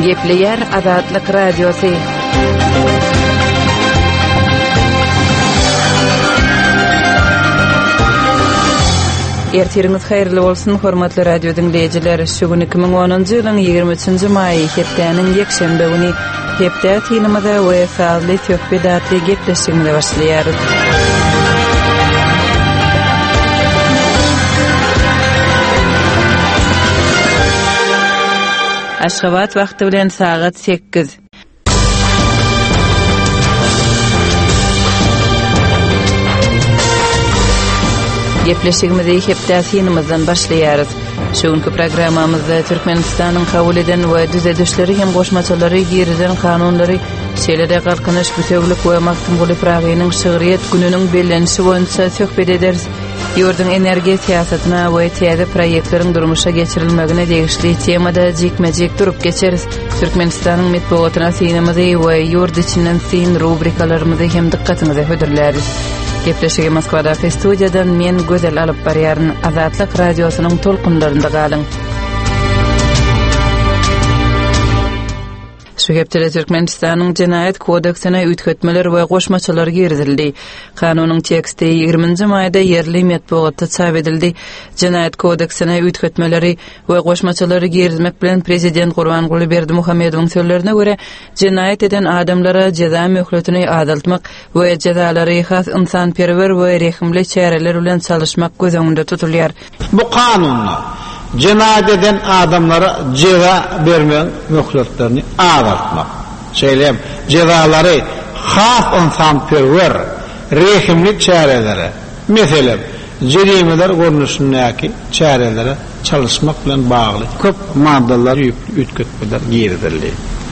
Gepleyer Azatlyk Radiosu. Ertiriniz hayırlı bolsun, hormatly radio dinleyijiler. Şugun 2010-njy ýylyň 23-nji maý hepdeniň ýekşembe güni hepde tinimizde we sazly söhbetli gepleşigine başlaýar. Aşgabat wagty bilen saat 8. Gepleşigimizi hepde tinimizden başlaýarys. Şuňky programmamyzda Türkmenistanyň kabul eden we düzedişleri hem goşmaçylary giriden kanunlary, şeýlede galkynyş, bütöwlik we maktumguly pragynyň şygryýet gününiň bellenişi boýunça söhbet ederiz. Ýurdun energiýa siýasatyna we täze proýektleriň durmuşa geçirilmegine degişli temada jekmejek durup geçeriz. Türkmenistanyň medeniýetyna synamazy we ýurt içinden syn rubrikalarymyzy hem dikkatinize hödürläris. Gepleşigi Moskvada studiýadan men gözel alyp barýaryn Azatlyk radiosynyň tolkunlarynda galyň. Şu hepde Türkmenistanyň Jenaýat kodeksine ütkötmeler we goşmaçylar girildi. Kanunyň teksti 20-nji maýda ýerli medeniýetde çap edildi. Jenaýat kodeksine ütkötmeleri we goşmaçylary girilmek bilen prezident Gurbanguly Berdimuhammedowyň sözlerine göre jenaýat eden adamlara jeza möhletini adaltmak we jezalary has insanperwer we rehimli çäreler bilen çalışmak göz öňünde tutulýar. Bu kanunla jenaýat eden adamlara ceza bermeň möhletlerini azaltmak. Şeýlem, jezalary has insanperwer, rehimli çärelere, meselem, jerimeler görnüşindäki çärelere çalışmak bilen bagly köp maddalar ütkötmeler girildi.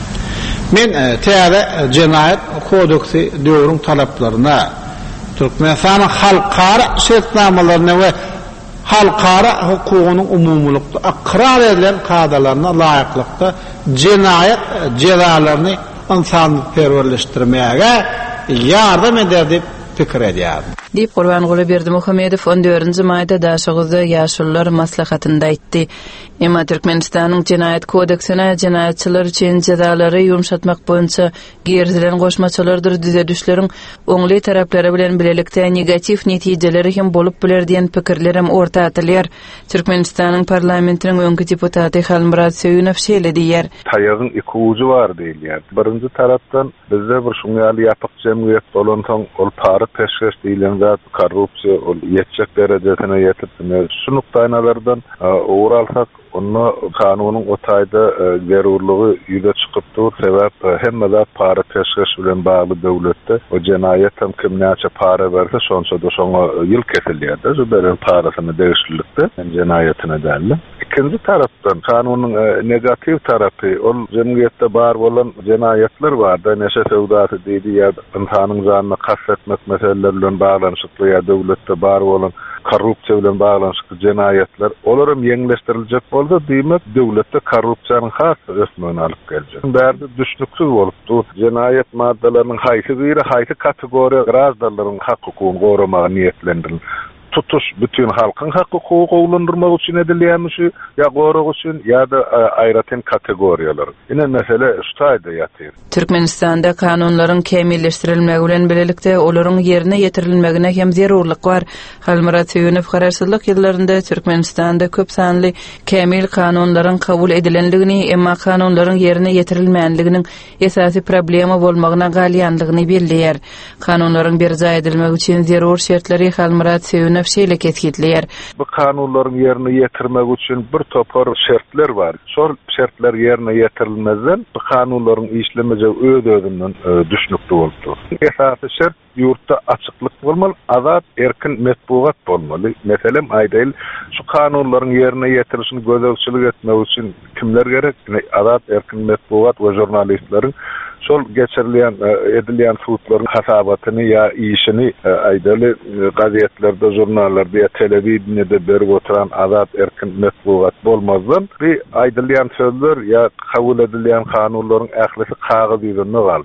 Men täze jenaýat kodeksi döwrüň talaplaryna, Türkmenistanyň halkara şertnamalaryna we halkara hukugunyň umumlukda akrar edilen kadalaryna laýyklykda jenaýat jezalaryny insanperwerleşdirmäge ýardam eder dip pikir edýär. Dip Gurbanguly Berdimuhammedow 14-nji maýda daşygyzda ýaşullar maslahatynda aýtdy. Emma Türkmenistanyň Jenaýat kodeksine jenaýatçylar üçin jezalary ýumşatmak boýunça gerilen goşmaçylardyr düzedişleriň oňly taraplary bilen bilelikde negativ netijeleri hem bolup biler diýen pikirler hem orta atylýar. Türkmenistanyň parlamentiniň öňkü deputaty Halmurat Söýünow şeýle diýär. Taýagyň iki uju bar diýilýär. Birinji tarapdan bizde bir şuňaly ýapyk jemgyýet bolansoň ol pary peşkeş diýilen zat korrupsiýa ol ýetjek derejesine ýetip şu nukdaýlardan uğralsak onu kanunyň o taýda gerurlugy ýüze çykypdyr. Sebäp hemme zat pary peşkeş bilen bagly döwletde o jenaýat hem kimnäçe pary berse şonça da şoňa ýyl kesilýär-de. Şu beren parasyny degişlikde jenaýatyna däli. İkinci tarapdan kanunyň negativ tarapy ol jemgyýetde bar bolan jenaýatlar bar-da, neşe sewdasy diýdi ýa-da insanyň janyna kastetmek meseleler bilen baglanyşykly ýa döwletde bar bolan korrupsiýa bilen baglanyşykly jenaýatlar olaram ýeňleşdiriljek bolsa diýmek döwletde korrupsiýanyň has ösmegine alyp geljek. Bärde düşnüksiz bolupdy. Jenaýat maddalarynyň haýsy biri haýsy kategoriýa grazdanlaryň hak hukugyny goramaga niýetlendirildi. Tutuş bütün halkın hakkı gowlandyrmak üçin edilýänmişi ýa gorag üçin ýa-da aýratyn kategoriýalar. Ine mesele şu taýda ýatyr. Türkmenistanda kanunlaryň kemilleşdirilmegi bilen bilelikde olaryň ýerine ýetirilmegine hem zerurlyk bar. Halmurat Söýünow garaşsyzlyk ýyllarynda Türkmenistanda köp sanly kemil kanunlaryň kabul edilenligini, emma kanunlaryň ýerine ýetirilmänliginiň esasy problema bolmagyna galýanlygyny belliýär. Kanunlaryň berja edilmegi üçin zerur şertleri Halmurat Söýünow şeýle kesgitleýär. Bu kanunlaryň ýerine ýetirmek üçin bir topar şertler bar. Şol şertler ýerine ýetirilmezden bu kanunlaryň işlemejegi öz-özünden düşnükli bolupdy. Esasy şert ýurtda açyklyk bolmaly, azat erkin medeniýet bolmaly. Meselem aýdyl şu kanunlaryň ýerine ýetirilişini gözlegçilik etmek üçin kimler gerek? Azat erkin medeniýet we jurnalistleriň şol geçirilýän edilýän suwtlaryň hasabatyny ýa işini aýdaly gazetlerde, jurnallarda ýa telewizionyada berip oturan azat erkin medeniýet bolmazdan bir aýdylýan sözler ýa kabul edilýän kanunlaryň ählisi kagazy ýüzünde galjak.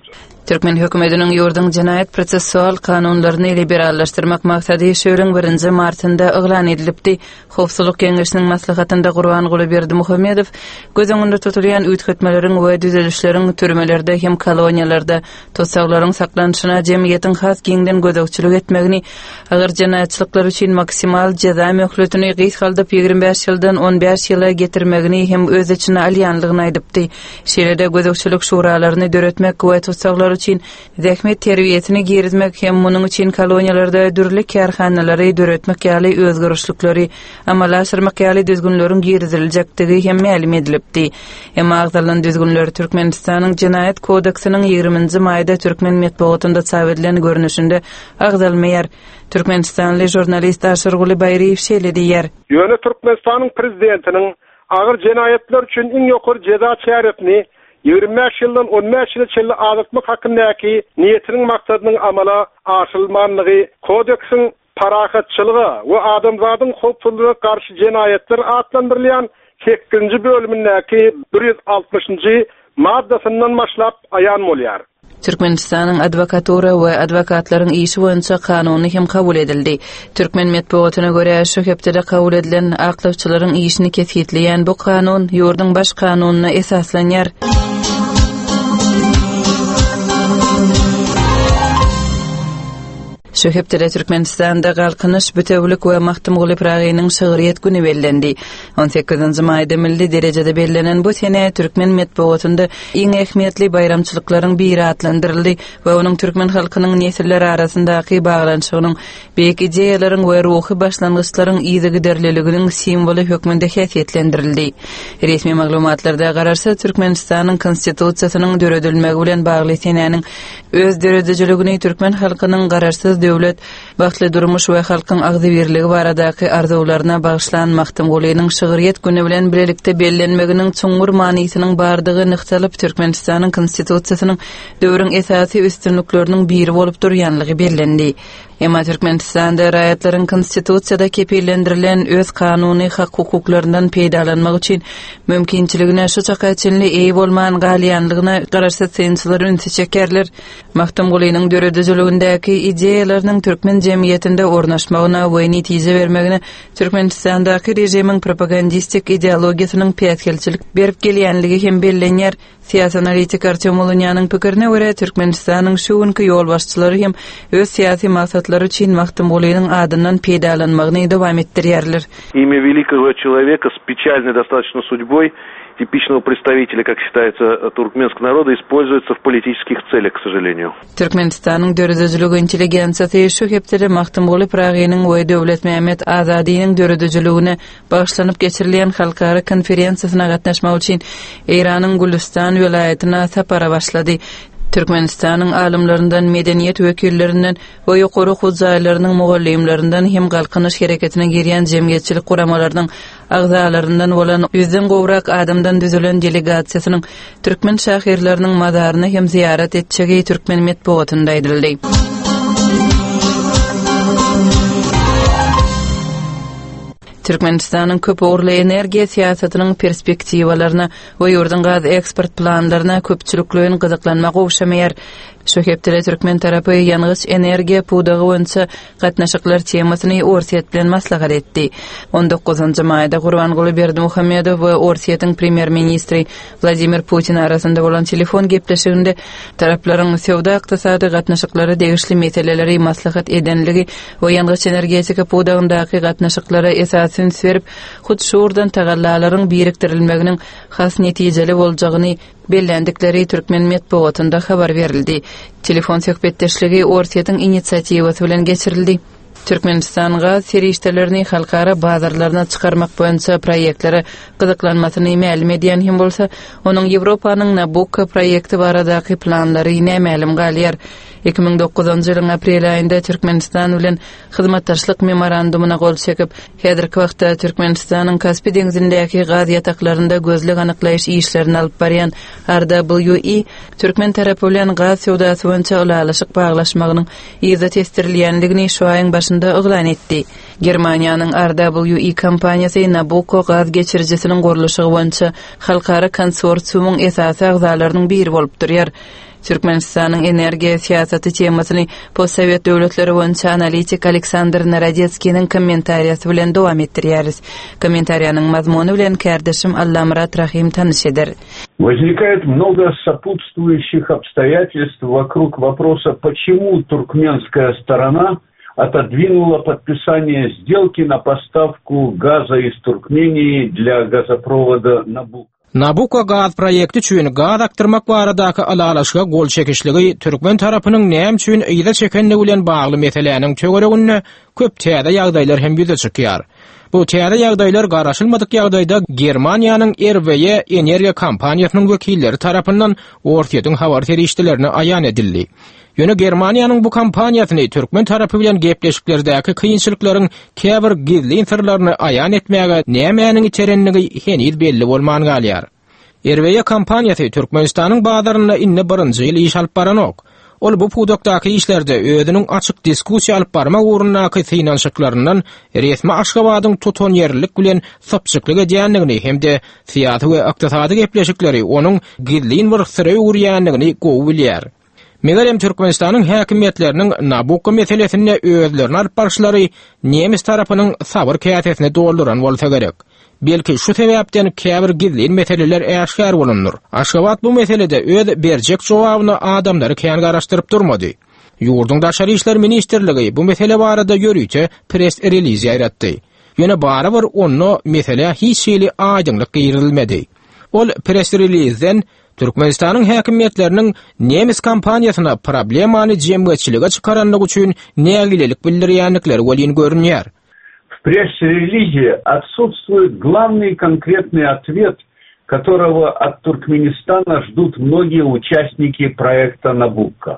Türkmen hökümetiniň ýurdun jinayet prosessual kanunlaryny liberallaşdyrmak maksady şöýleň 1 martynda eglan edilipdi. Howpsuzlyk Keňeşiniň maslahatynda Gurban Gulyberdi Muhammedow göz öňünde tutulýan üýtgetmeleriň we düzelişleriň türmelerde hem koloniýalarda tutsaklaryň saklanyşyna jemgyýetiň has giňden gözegçilik etmegini, agyr jinayetçilikler üçin maksimal jaza möhletini gys haldyp 25 ýyldan 15 ýyla getirmegini hem öz içine alýanlygyny aýdypdy. Şeýlede gözegçilik şuralaryny döretmek we tutsaklar üçin zähmet terbiýetini girizmek hem munyň üçin koloniýalarda dürli kärhanalary döretmek ýaly özgörüşlikleri amalaşdyrmak ýaly düzgünleriň giriziljektigi hem ma'lum edilipdi. Hem agdalan düzgünleri Türkmenistanyň Jinayet kodeksiniň 20-nji maýda Türkmen medeniýetinde çap edilen görnüşinde agdalmaýar. Türkmenistanly jurnalist Aşyr Gulybaýerow şeýledi ýer. Ýöne Türkmenistanyň prezidentiniň agyr jinayetler üçin iň ýokary jaza çäretini 25 ýyldan 15 ýyla çelli azatmak hakyndaky niýetiniň maksadynyň amala aşylmanlygy, kodeksin parahatçylygy we adamzadyň howpsuzlygyna garşy jinayetler atlandyrylýan 8-nji bölümindäki 160-njy maddasyndan başlap aýan bolýar. Türkmenistanyň adwokatura we adwokatlaryň işi boýunça kanuny hem kabul edildi. Türkmen medeniýetine görä şu hepde kabul edilen aklawçylaryň işini kesitleýän bu kanun ýurdun baş kanunyna esaslanýar. Şu hepde Türkmenistanda galkynyş bütewlik we mahdumguly pragynyň şöhret güni bellendi. 18-nji maýda milli derejede bellenen bu sene Türkmen medeniýetinde iň ähmiýetli bayramçylyklaryň biri atlandyryldy we onuň türkmen halkynyň nesilleri arasyndaky baglanşygynyň beýik ideýalaryň we ruhy başlangyçlaryň ýygy giderliliginiň simboly hökmünde häsiýetlendirildi. Resmi maglumatlarda gararsa Türkmenistanyň konstitusiýasynyň döredilmegi bilen bagly senenin öz döredejiligini türkmen halkynyň gararsyz döwlet, wagtly durmuş we halkyň agzybirligi baradaky arzularyna bagyşlan mahdumgulynyň şöhret güni bilen bilelikde bellenmeginiň çoňur manysynyň bardygy nyktalyp Türkmenistanyň konstitusiýasynyň döwrüň esasy üstünlikleriniň biri bolup durýanlygy bellendi. Emma Türkmenistanda raýatlaryň konstitusiýada kepillendirilen öz kanuny hak-hukuklarinden peýdalanmak üçin mümkinçiligine şu çakaçynly eý bolman galyanlygyna garşy sensler ünsi çekerler. Mahdumgulynyň döredejiligindäki ideýalarynyň türkmen jemgyýetinde ornaşmagyna we netije bermegine Türkmenistandaky rejimiň propagandistik ideologiýasynyň peýatkelçilik berip gelýänligi hem bellenýär. Siyasi analitik Artyom Olunyan'ın pikirine göre Türkmenistanyň şu günkü ýol başçylary hem öz siyasi maksatlary üçin mahdumgulynyň adyndan peýdalanmagyny dowam etdirýärler. Имя великого человека с печальной достаточно судьбой, типичного представителя, как считается, туркменского народа, используется в политических целях, к сожалению. Türkmenistanyň döredejilik intelligensiýasy şu hepde mahdumguly pragynyň we Döwlet Mehmet Azadynyň döredejiligine bagyşlanyp geçirilen halkara konferensiýasyna gatnaşmak üçin Iranyň Gülistan welaýatyna sapara başlady. Türkmenistanyň alymlaryndan, medeniýet wekillerinden we ýokary huzaýlarynyň mugallimlerinden hem galkynyş hereketine girýän jemgyýetçilik guramalarynyň agzalaryndan bolan 100den gowrak adamdan düzülen delegasiýasynyň türkmen şäherleriniň mazaryny hem ziyaret etjegi Türkmen medeniýetinde aýdyldy. Türkmenistanyň köp orly energiýa siýasatynyň perspektiwalaryna we ýurdun gaz eksport planlaryna köpçüliklerin gyzyklanmagy owşamaýar. Şu hepde Türkmen tarapy ýanygyç energiýa pudagy boýunça gatnaşyklar temasyny Orsiýet bilen maslahat etdi. 19-njy maýda Gurban Gulyberdi Muhammedow we Orsiýetiň premier ministri Vladimir Putin arasynda bolan telefon gepleşiginde taraplaryň sowda ykdysady gatnaşyklary degişli meseleleri maslahat edenligi we ýanygyç energetika pudagyndaky gatnaşyklary esasyn serip hut şuurdan tagallalaryň biriktirilmeginiň has netijeli boljagyny bellendikleri Türkmen medeniýetinde habar berildi. Telefon söhbetdeşligi Orsiýetiň initsiatiwasy bilen geçirildi. Türkmenistanyň serişdelerini halkara bazarlaryna çykarmak boýunça proýektlere gyzyklanmasyny ma'lum edýän hem bolsa, onuň Ýewropanyň Nabucco proýekti baradaky planlary ma'lum galýar. 2009-njy ýylyň aprel aýynda Türkmenistan bilen hyzmatdaşlyk memorandumuna gol çekip, häzirki wagtda Türkmenistanyň Kaspy deňizindäki gaz ýataklaryna gözleg anyklaýyş işlerini alyp barýan RWE Türkmen tarapy bilen gaz sowdasy boýunça ulalaşyk baglaşmagynyň ýyzy testirilýänligini şu aýyň başynda eglan etdi. Germaniýanyň RWE kompaniýasy Nabucco gaz geçirjisiniň gurulşy boýunça halkara konsorsiumyň esasy agzalarynyň biri bolup durýar. Türkmenistanyň energiýa siýasaty temasyny postsovet döwletleri boýunça analitik Aleksandr Narodetskiň kommentariýasy bilen dowam etdirýäris. Kommentariýanyň mazmuny bilen kärdeşim Allamrat Rahim tanışydyr. Возникает много сопутствующих обстоятельств вокруг вопроса, почему туркменская сторона отодвинула подписание сделки на поставку газа из Туркмении для газопровода Набук. Nabucco gaz proýekti üçin gaz aktyrmak baradaky alalaşyga gol çekişligi Türkmen tarapynyň näme üçin ýyda çekenligi bilen bagly meseleniň töwereginde köp täze ýagdaýlar hem ýüze çykýar. Bu täze ýagdaýlar garaşylmadyk ýagdaýda Germaniýanyň RWE energiýa kompaniýasynyň wekilleri tarapyndan ortaýyň habar terişdilerini aýan edildi. Ýöne Germaniýanyň bu kompaniýasyny Türkmen tarapy bilen gepleşiklerdäki kynçylyklaryň käbir gizli sirlerini aýan etmäge nämäniň içerenligi henüz belli bolman galýar. RWE kompaniýasy Türkmenistanyň bazaryna inne birinji ýyl iş alyp baranok. Ol bu pudokdaky işlerde özüniň açyk diskussiýa alyp barmak ugrundaky finansiýalaryndan resmi Aşgabatyň tutan ýerlik bilen sapçyklyk edýändigini hemde siýasy we ykdysady gepleşikleri onuň gizli ýerlikleri urýandygyny gowy bilýär. Megalem Türkmenistanyň häkimetleriniň Nabucco meselesine özlerini alyp barşlary Nemis tarapynyň sabr käsesine dolduran bolsa gerek. Belki şu sebäpden käbir gizli meseleler äşkar bolunur. Aşgabat bu meselede öz berjek jogabyny adamlary kän garaşdyryp durmady. Ýurdun daşary işler ministrligi bu mesele barada ýörüýçe press release ýaratdy. Ýöne barabir onu mesele hiç şeýle aýdymlyk girilmedi. Ol press release'den Türkmenistanyň häkimetleriniň Nemis kompaniýasyna problemany jemgyýetçilige çykaranlygy üçin nägilelik bildirýänlikleri bolýan görünýär. В пресс-релизе отсутствует главный конкретный ответ, которого от Туркменистана ждут многие участники проекта Набуcco.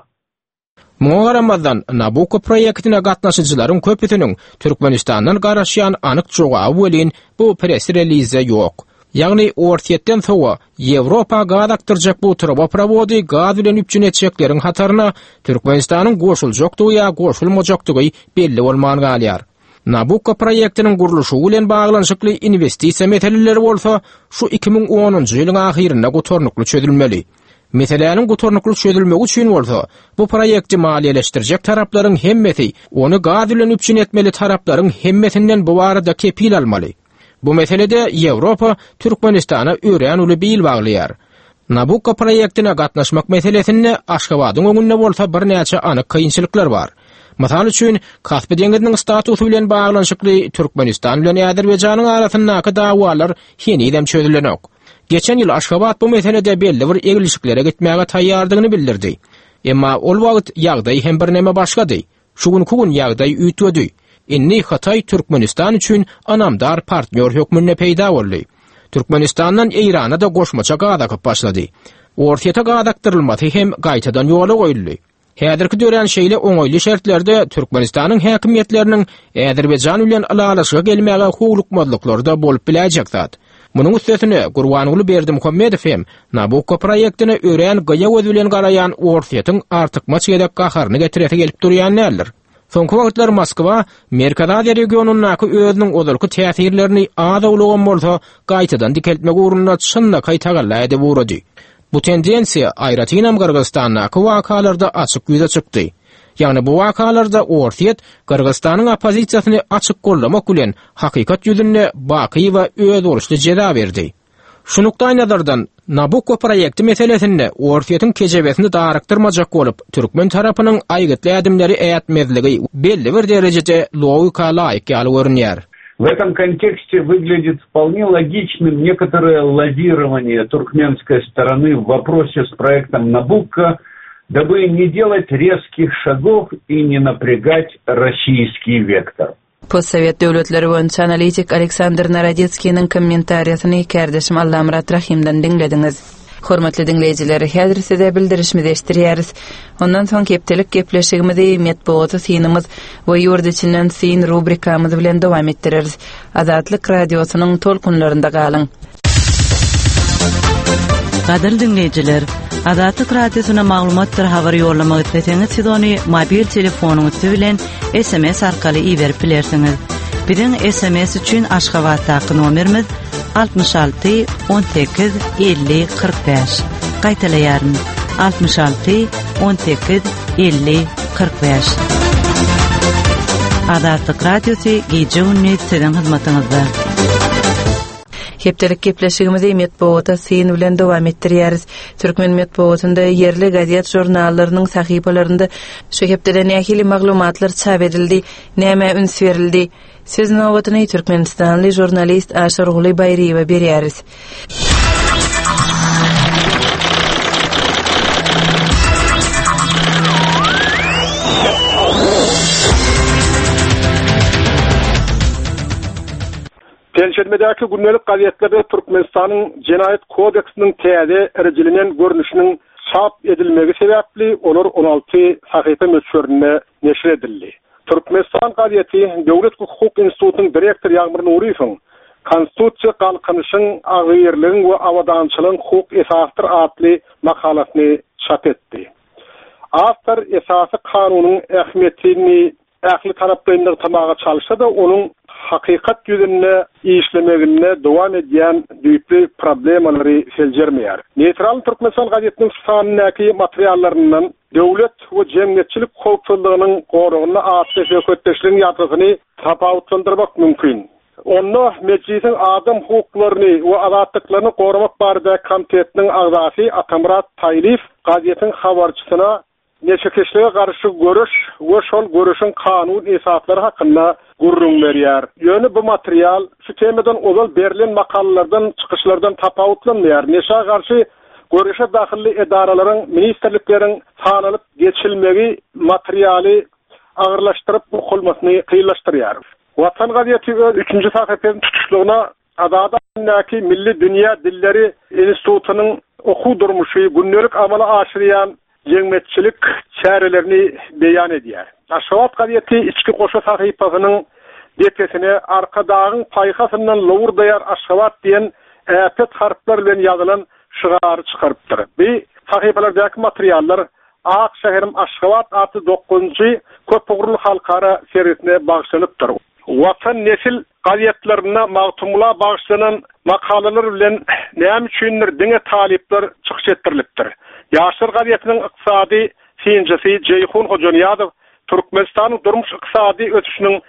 Muğaramadan Nabucco proyektine gatnaşyjylaryň köpütiniň Türkmenistandan garaşýan anyk jogaby bolan bu press release ýok. Ýagny ortaýetden soňra Ýewropa gaz aktyrjak bu truboprovody gaz bilen üpjün etjeklerin hatarına Türkmenistanyň goşuljakdygy ýa goşulmajakdygy belli bolman galýar. Nabucco proyektiniň guruluşy bilen baglanyşykly investisiýa meseleleri bolsa şu 2010-njy ýylyň ahyrynda gotornukly çözülmeli. Meseleniň gotornukly çözülmegi üçin bolsa bu proýekti maliýeleşdirjek taraplaryň hemmeti onu gaz bilen üpjün etmeli taraplaryň hemmetinden bu barada kepil almaly. Bu meselede Ýewropa Türkmenistana ören uly bil baglaýar. Nabucco proyektine gatnaşmak meselesinde Aşgabatyň öňünde bolsa bir näçe anyk kynçylyklar bar. Masal üçin Kaspy deňiziniň statusy bilen baglanyşykly Türkmenistan bilen Azerbaýjanyň arasyndaky dawalar henüz çözülenok. Geçen ýyl Aşgabat bu meselede belli bir egilişiklere gitmäge taýýardygyny bildirdi. Emma ol wagt ýagdaý hem bir näme başgady. Şugun kugun ýagdaý üýtüdi. Inni Hatay Türkmenistan üçin anamdar partner hökmüne peýda boldy. Türkmenistandan Irana da goşmaça gaz akyp başlady. Ortaýa gaz aktyrylmasy hem gaýtadan ýola goýuldy. Häzirki dören şeýle oňoýly şertlerde Türkmenistanyň häkimetleriniň Azerbaýjan bilen alalaşyga gelmäge huglukmazlyklary da bolup biläjekdir. Munyň üstesine Gurbanuly Berdimuhammedow hem Nabucco proyektine ören gaýa bilen garaýan ortaýatyň artykma çeýdek gaharyny getirýär gelip durýan näler. Soňky wagtlar Moskwa, Merkez Aziýa regionundaky özüniň ozalky täsirlerini azawlagan bolsa, gaýtadan dikeltmek ugrunda çynna gaýtagalla edip urady. Bu tendensiýa aýratynam Kyrgyzstandaky wakalarda açyk ýüze çykdy. Ýagny bu wakalarda ortaýat Kyrgyzstanyň opozisiýasyny açyk gollamak bilen hakykat ýüzünde baky we öz boluşly jeda berdi. Şunukdaý nazardan Nabucco proýekti meselesinde ortaýatyň kejebesini daraktyrmajak bolup Türkmen tarapynyň aýgytly adymlary äýtmezligi belli bir derejede logika laýyk ýaly görünýär. В этом контексте выглядит вполне логичным некоторое лавирование туркменской стороны в вопросе с проектом Набуcco, дабы не делать резких шагов и не напрягать российский вектор. Postsovet döwletleri boýunça analitik Aleksandr Narodetskiň kommentariýasyny kärdeşim Allamrat Rahimden dinlediňiz. Hormatly dinleyijiler, häzir size bildirişimizi eşdirýäris. Ondan soň kepdelik gepleşigimizi metbuaty synymyz we ýurt içinden syn rubrikamyz bilen dowam etdireriz. Azatlyk radiosynyň tolkunlarynda galyň. Gadyr dinleyijiler, Azatlyk radiosyna maglumatlar habar ýollamagy etseňiz siz ony mobil telefonuňyz bilen SMS arkaly iýerip bilersiňiz. Biziň SMS üçin Aşgabatdaky nomerimiz 66 18 50 45. Gaýtalaýaryn 66 18 50 45. Azatlyk radiosu gece günü sizin hizmetinizde. Hepdelik gepleşigimizi Medbowata sen bilen dowam etdirýäris. Türkmen Medbowatynda yerli gazet jurnallarynyň sahypalarynda şu hepdeden nähili maglumatlar çap edildi, näme üns berildi. Siz nowatyny Türkmenistanly jurnalist Aşar Guly Bayriýewe berýäris. Penşermedäki günnelik gazetlerde Türkmenistanyň Jenayet kodeksiniň täze erjilinen görnüşiniň çap edilmegi sebäpli olar 16 sahypa möçberine neşr edildi. Türkmenistan gazeti Döwlet Hukuk Institutynyň direktor Ýagmyr Nuriýewiň Konstitusiýa galkynyşyň agyrlygyň we awadançylygyň hukuk esasydyr adly makalasyny çap etdi. Awtor esasy kanunyň ähmiýetini ähli taraplaryndan tamaga çalyşsa da onuň hakikat yüzünde işlemeginde devam edýän düýpli problemleri seljermeýär. Neutral Türkmenistan gazetiniň sanyndaky materiallaryndan döwlet we jemgyýetçilik howpsuzlygynyň gorugyna atly hökümetçiligiň ýatrasyny tapawutlandyrmak mümkin. Onda meclisiň adam hukuklaryny we azatlyklaryny goramak barada komitetiniň agzasy Atamrat Taýlif gazetiň habarçysyna neçekeşlige garşy görüş we şol görüşiň kanun esaslary hakynda gurrun berýär. Ýöne bu material şu temadan ozal berilen makalalardan, çykyşlardan tapawutlanmaýar. Neşe garşy görüşe dahilli edaralaryň, ministrlikleriň sanalyp geçilmegi materialy agyrlaşdyryp okulmasyny kıylaşdyrýar. Watan gazeti 3-nji sahypasynyň tutuşlugyna Azadanyňky Milli Dünýä Dilleri Institutynyň okuw durmuşy günnelik amala aşyrýan jemgyýetçilik çärelerini beýan edýär. Aşgabat gazeti içki goşa sahypasynyň depesine arka dağın paýhasyndan lowurdaýar Aşgabat diýen äpet harfler bilen ýazylan şygary çykarypdyr. Bu sahypalardaky materiallar Ak şäherim Aşgabat atly 9-njy köpügrül halkara seretine bagşlanypdyr. Watan nesil gazetlerine magtumla bagşlanan makalalar bilen näme üçindir diňe talipler çykyş etdirilipdir. Ýaşlar gazetiniň ykdysady synjysy Jeyhun Hojanýadow Türkmenistanyň durmuş ykdysady ötüşiniň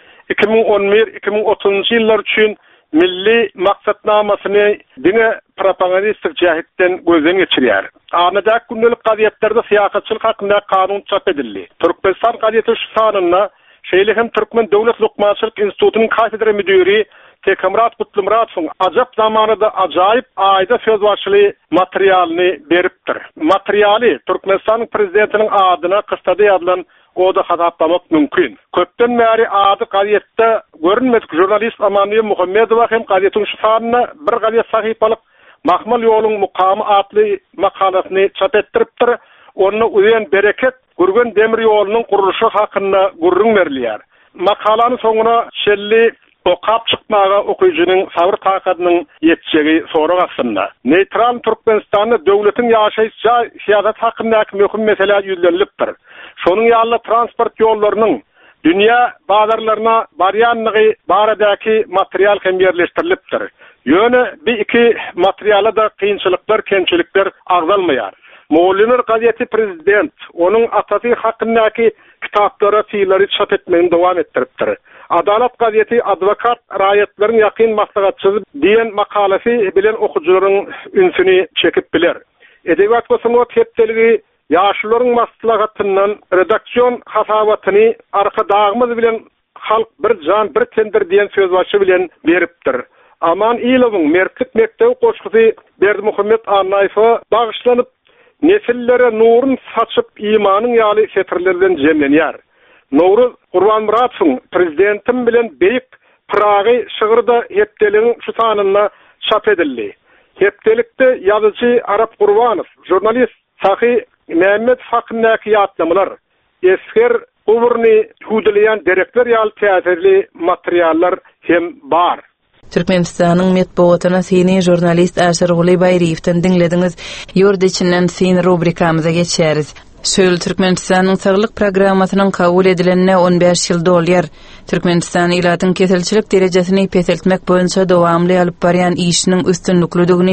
2011-2030 ýyllar üçin milli maksatnamasyny diňe propagandistik jähetden gözden geçirýär. Anadaky gündelik gazetlerde syýasatçylyk hakynda kanun çap edildi. Türkmenistan gazeti şu sanyna Şeýlehem Türkmen Döwlet Lukmançylyk Institutynyň kafedra müdiri Tekamrat Kutlumarowyň ajap zamanynda ajaýyp aýda söz başly materialyny beripdir. Materialy Türkmenistanyň prezidentiniň adyna kystada ýazylan oda hataplamak mümkin. Köpden bäri ady gazetde görünmedik jurnalist Amanyýa Muhammedowa hem gazetiň şu sanyna bir gazet sahypalyk Mahmal ýoluň mukamy atly makalasyny çap etdiripdir. Onu uyan bereket Gürgen demir ýolunyň kuruluşy hakynda gurrun berilýär. Makalanyň soňuna şelli okap çykmaga okuyucunyň sabır takatynyň ýetjegi sorak aslynda. Neutral Türkmenistanyň döwletiň ýaşaýysy syýasat hakyndaky möhüm mesele ýüzlenilipdir. Şonuň ýaly transport ýollarynyň dünýä bazarlaryna barýanlygy baradaky material hem ýerleşdirilipdir. Ýöne bir iki materiala da kynçylyklar, kemçilikler agzalmaýar. Moğolunur gazeti prezident, onun atasy hakyndaky kitaplary, fiýlleri çap etmegini dowam etdiripdir. Adalat gazeti advokat raýatlaryň ýakyn maslahatçysy diýen makalasy bilen okuwçylaryň ünsüni çekip biler. Edebiyat goşuny hepdeligi ýaşlaryň maslahatyndan redaksiýon hasabatyny arka dağymyz bilen halk bir jan bir tendir diýen söz başy bilen beripdir. Aman Ilowyň Merkit mektebi goşgusy Berdimuhammed Annaýew bagşlanyp nesillere nurun saçıp imanın ýaly setirlerden jemlenýär. Nuruz Gurbanmuradowyň prezidentim bilen beýik Pragy şygyrda hepdeligiň şu sanyna çap edildi. Hepdelikde ýazyjy Arap Gurbanow, jurnalist Sahy Mehmet hakyndaky ýatlamalar, esker gowurny huduleýän derekler ýaly täsirli materiallar hem bar. Türkmenistanyň medbowatyna seni jurnalist Aşar Guly Bayriýewden dinlediňiz. Ýurdy içinden sen rubrikamyza geçýäris. Şöyle Türkmenistanyň saglyk programmasynyň kabul edilenine 15 ýyl dolýar. Türkmenistan ilatyň keselçilik derejesini peseltmek boýunça dowamly alyp barýan işiniň üstünlükligini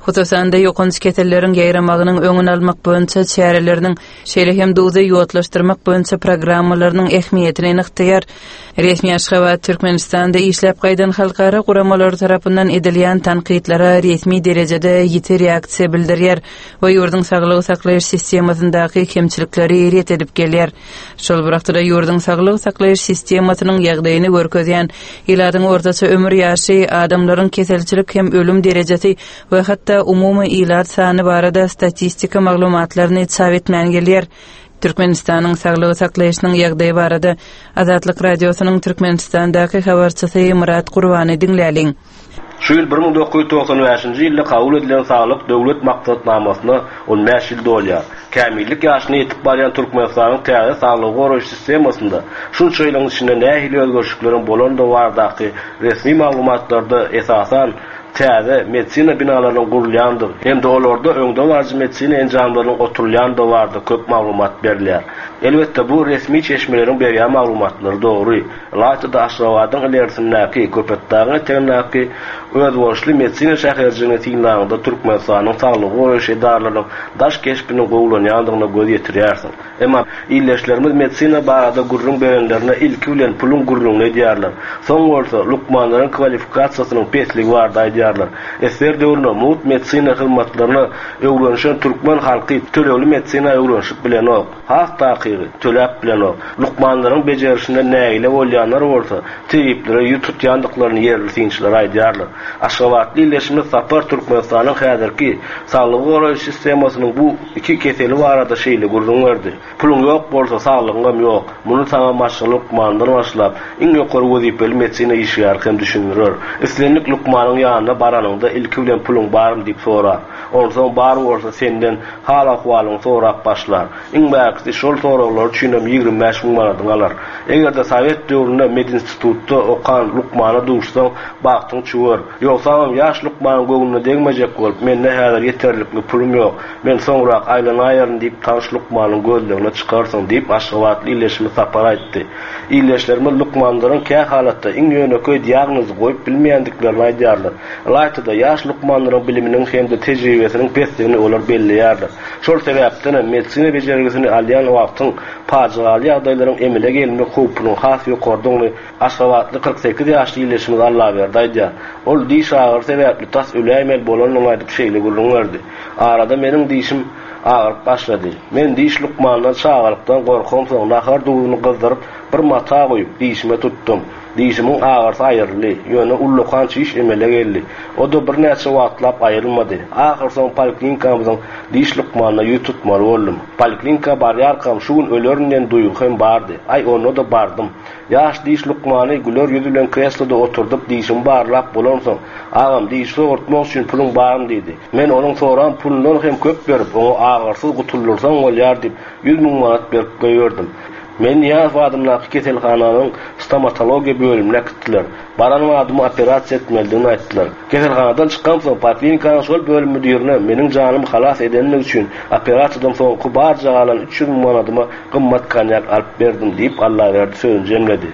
Hususanda ýokanç ketellerin ýaýramagynyň öňüni almak boýunça çäreleriniň şeýle hem duýda ýotlaşdyrmak boýunça programmalarynyň ähmiýetini ynykdýar. Resmi Aşgabat Türkmenistanda işläp gaýdan halkara guramalar tarapyndan edilýän tanqidlere resmi derejede ýiti reaksiýa bildirýär we ýurdun saglygy saklaýyş sistemasyndaky kemçilikleri ýet edip gelýär. Şol wagtda ýurdun saglygy saklaýyş sistemasynyň ýagdaýyny görkezýän iladyň ortaça ömür ýaşy, adamlaryň keselçilik hem ölüm derejesi we hatda umumy ilad sany barada statistika maglumatlaryny çap etmän gelýär. Türkmenistanyň saglygy saklaýyşynyň ýagdaýy barada Azatlyk radiosynyň Türkmenistandaky habarçysy Murat Gurbany dinläliň. Şu ýyl 1995-nji ýylda kabul edilen saglyk döwlet maksatnamasyna 15 ýyl dolýar. Kämillik ýaşyna ýetip barýan Türkmenistanyň täze saglyk goraýyş sistemasynda şunça ýylyň içinde nähili özgörüşlikleriň bolanda bardaky resmi maglumatlarda esasan täze medisina binalarynyň gurulýandyr. Hem de olarda öňde barjy medisina enjamlarynyň oturulýandyr bardy köp maglumat berilýär. Elbetde bu resmi çeşmeleriň berýän maglumatlary dogry. Laýtda Aşgabatyň ilerisindäki köpetdagyň etenläki özgörüşli medisina şäherçiliğine tiňlagynda Türkmenistanyň saglyk goraýyş edarlarynyň daş keşpini gowlanýandygyna göz ýetirýärsiň. Emma illeşlerimiz medisina barada gurrun berenlerine ilki bilen pulun gurrunly edýärler. Soň bolsa lukmanlaryň kwalifikasiýasynyň petligi barda edýärler. Eser döwründe mut medisina hyzmatlaryna öwrenşen türkmen halky tölegli medisina öwrenşik bilen ok. Haýaty töläp bilen ok. Lukmanlaryň bejerişinde näile bolýanlar bolsa, teýiplere ýututýandyklaryny ýerli synçylar aýdýarlar. Aşgabatly illeşimi Sapar Türkmenistanyň häzirki saglyk goraýyş sistemasynyň bu iki keseli barada şeýle gurrun berdi. Pulun ýok bolsa saglygyňam ýok. Muny tamam maşgalyk lukmanlar başlap, iň ýokary wezipeli medisina işgär hem düşünýär. Islenlik lukmanyň ýanynda baranynda ilki bilen pulun barmy diýip sorar. Ondan bar bolsa senden hal ahwalyň sorap başlar. Iň bäkisi şol soralar üçin 25 000 manatyň alar. Egerde Sowet döwründe med institutda okan lukmana duşsaň bagtyň çuwar. Ýoksa ýaş lukmanyň göwnüne degmejek bolup, mende häzir ýeterlikli pulum ýok. Men soňrak aýlanaýaryn diýip taş lukmanyň gözlegine çykarsaň diýip Aşgabatly illeşimi Sapar aýtdy. Illeşlerimiz lukmanlaryň kä halatda iň ýöneköy diagnozy goýup bilmeýändiklerini aýdýarlar. Laýtda ýaş lukmanlaryň biliminiň hem de tejribesiniň pesdigini olar belleýärler. Şol sebäpden medisina bejergisini alýan wagtyň pajaly ýagdaýlaryň emile gelmek hukmunyň has ýokardygyny Aşgabatly 48 ýaşly illeşimiz Allah berdi aýdýar. Ol diş ağır sebäpli tas öläýmel bolanyň aýdyp şeýle gurrun berdi. Arada meniň dişim ağırıp başlady. Men diş lukmandan çağırykdan gorkom soň nahar duýuny gyzdyryp bir mata goýup dişime tutdum. Dişimiň ağırsa aýrly, ýöne ullukan çiş emele geldi. O da bir näçe wagtlap aýrylmady. Ahir soň poliklinikамyzyň diş lukmanyna ýututmaly boldum. Poliklinika barýarkam şu gün ölerinden duýuk hem bardy. Ay onu da bardym. Ýaş diş lukmany güler ýüzi bilen kresloda oturdup dişim barlap bolansoň, agam diş soğurtmak üçin pulun barmy diýdi. Men onuň soran pulundan hem köp berip, oňa agyrsyz gutulursaň bolýar diýip 100 000 manat berip goýurdum. Men ýa wadymlaky keselhananyň stomatologiýa bölümine gitdiler. Baran wadymy operasiýa etmeldigini aýtdylar. Keselhanadan çykkan soň poliklinikanyň şol bölüm müdirine meniň janymy halas edenlik üçin operasiýadan soňky barja alan 300 000 manatyma gymmat konyak alyp berdim diýip Allah berdi sözüni jemledi.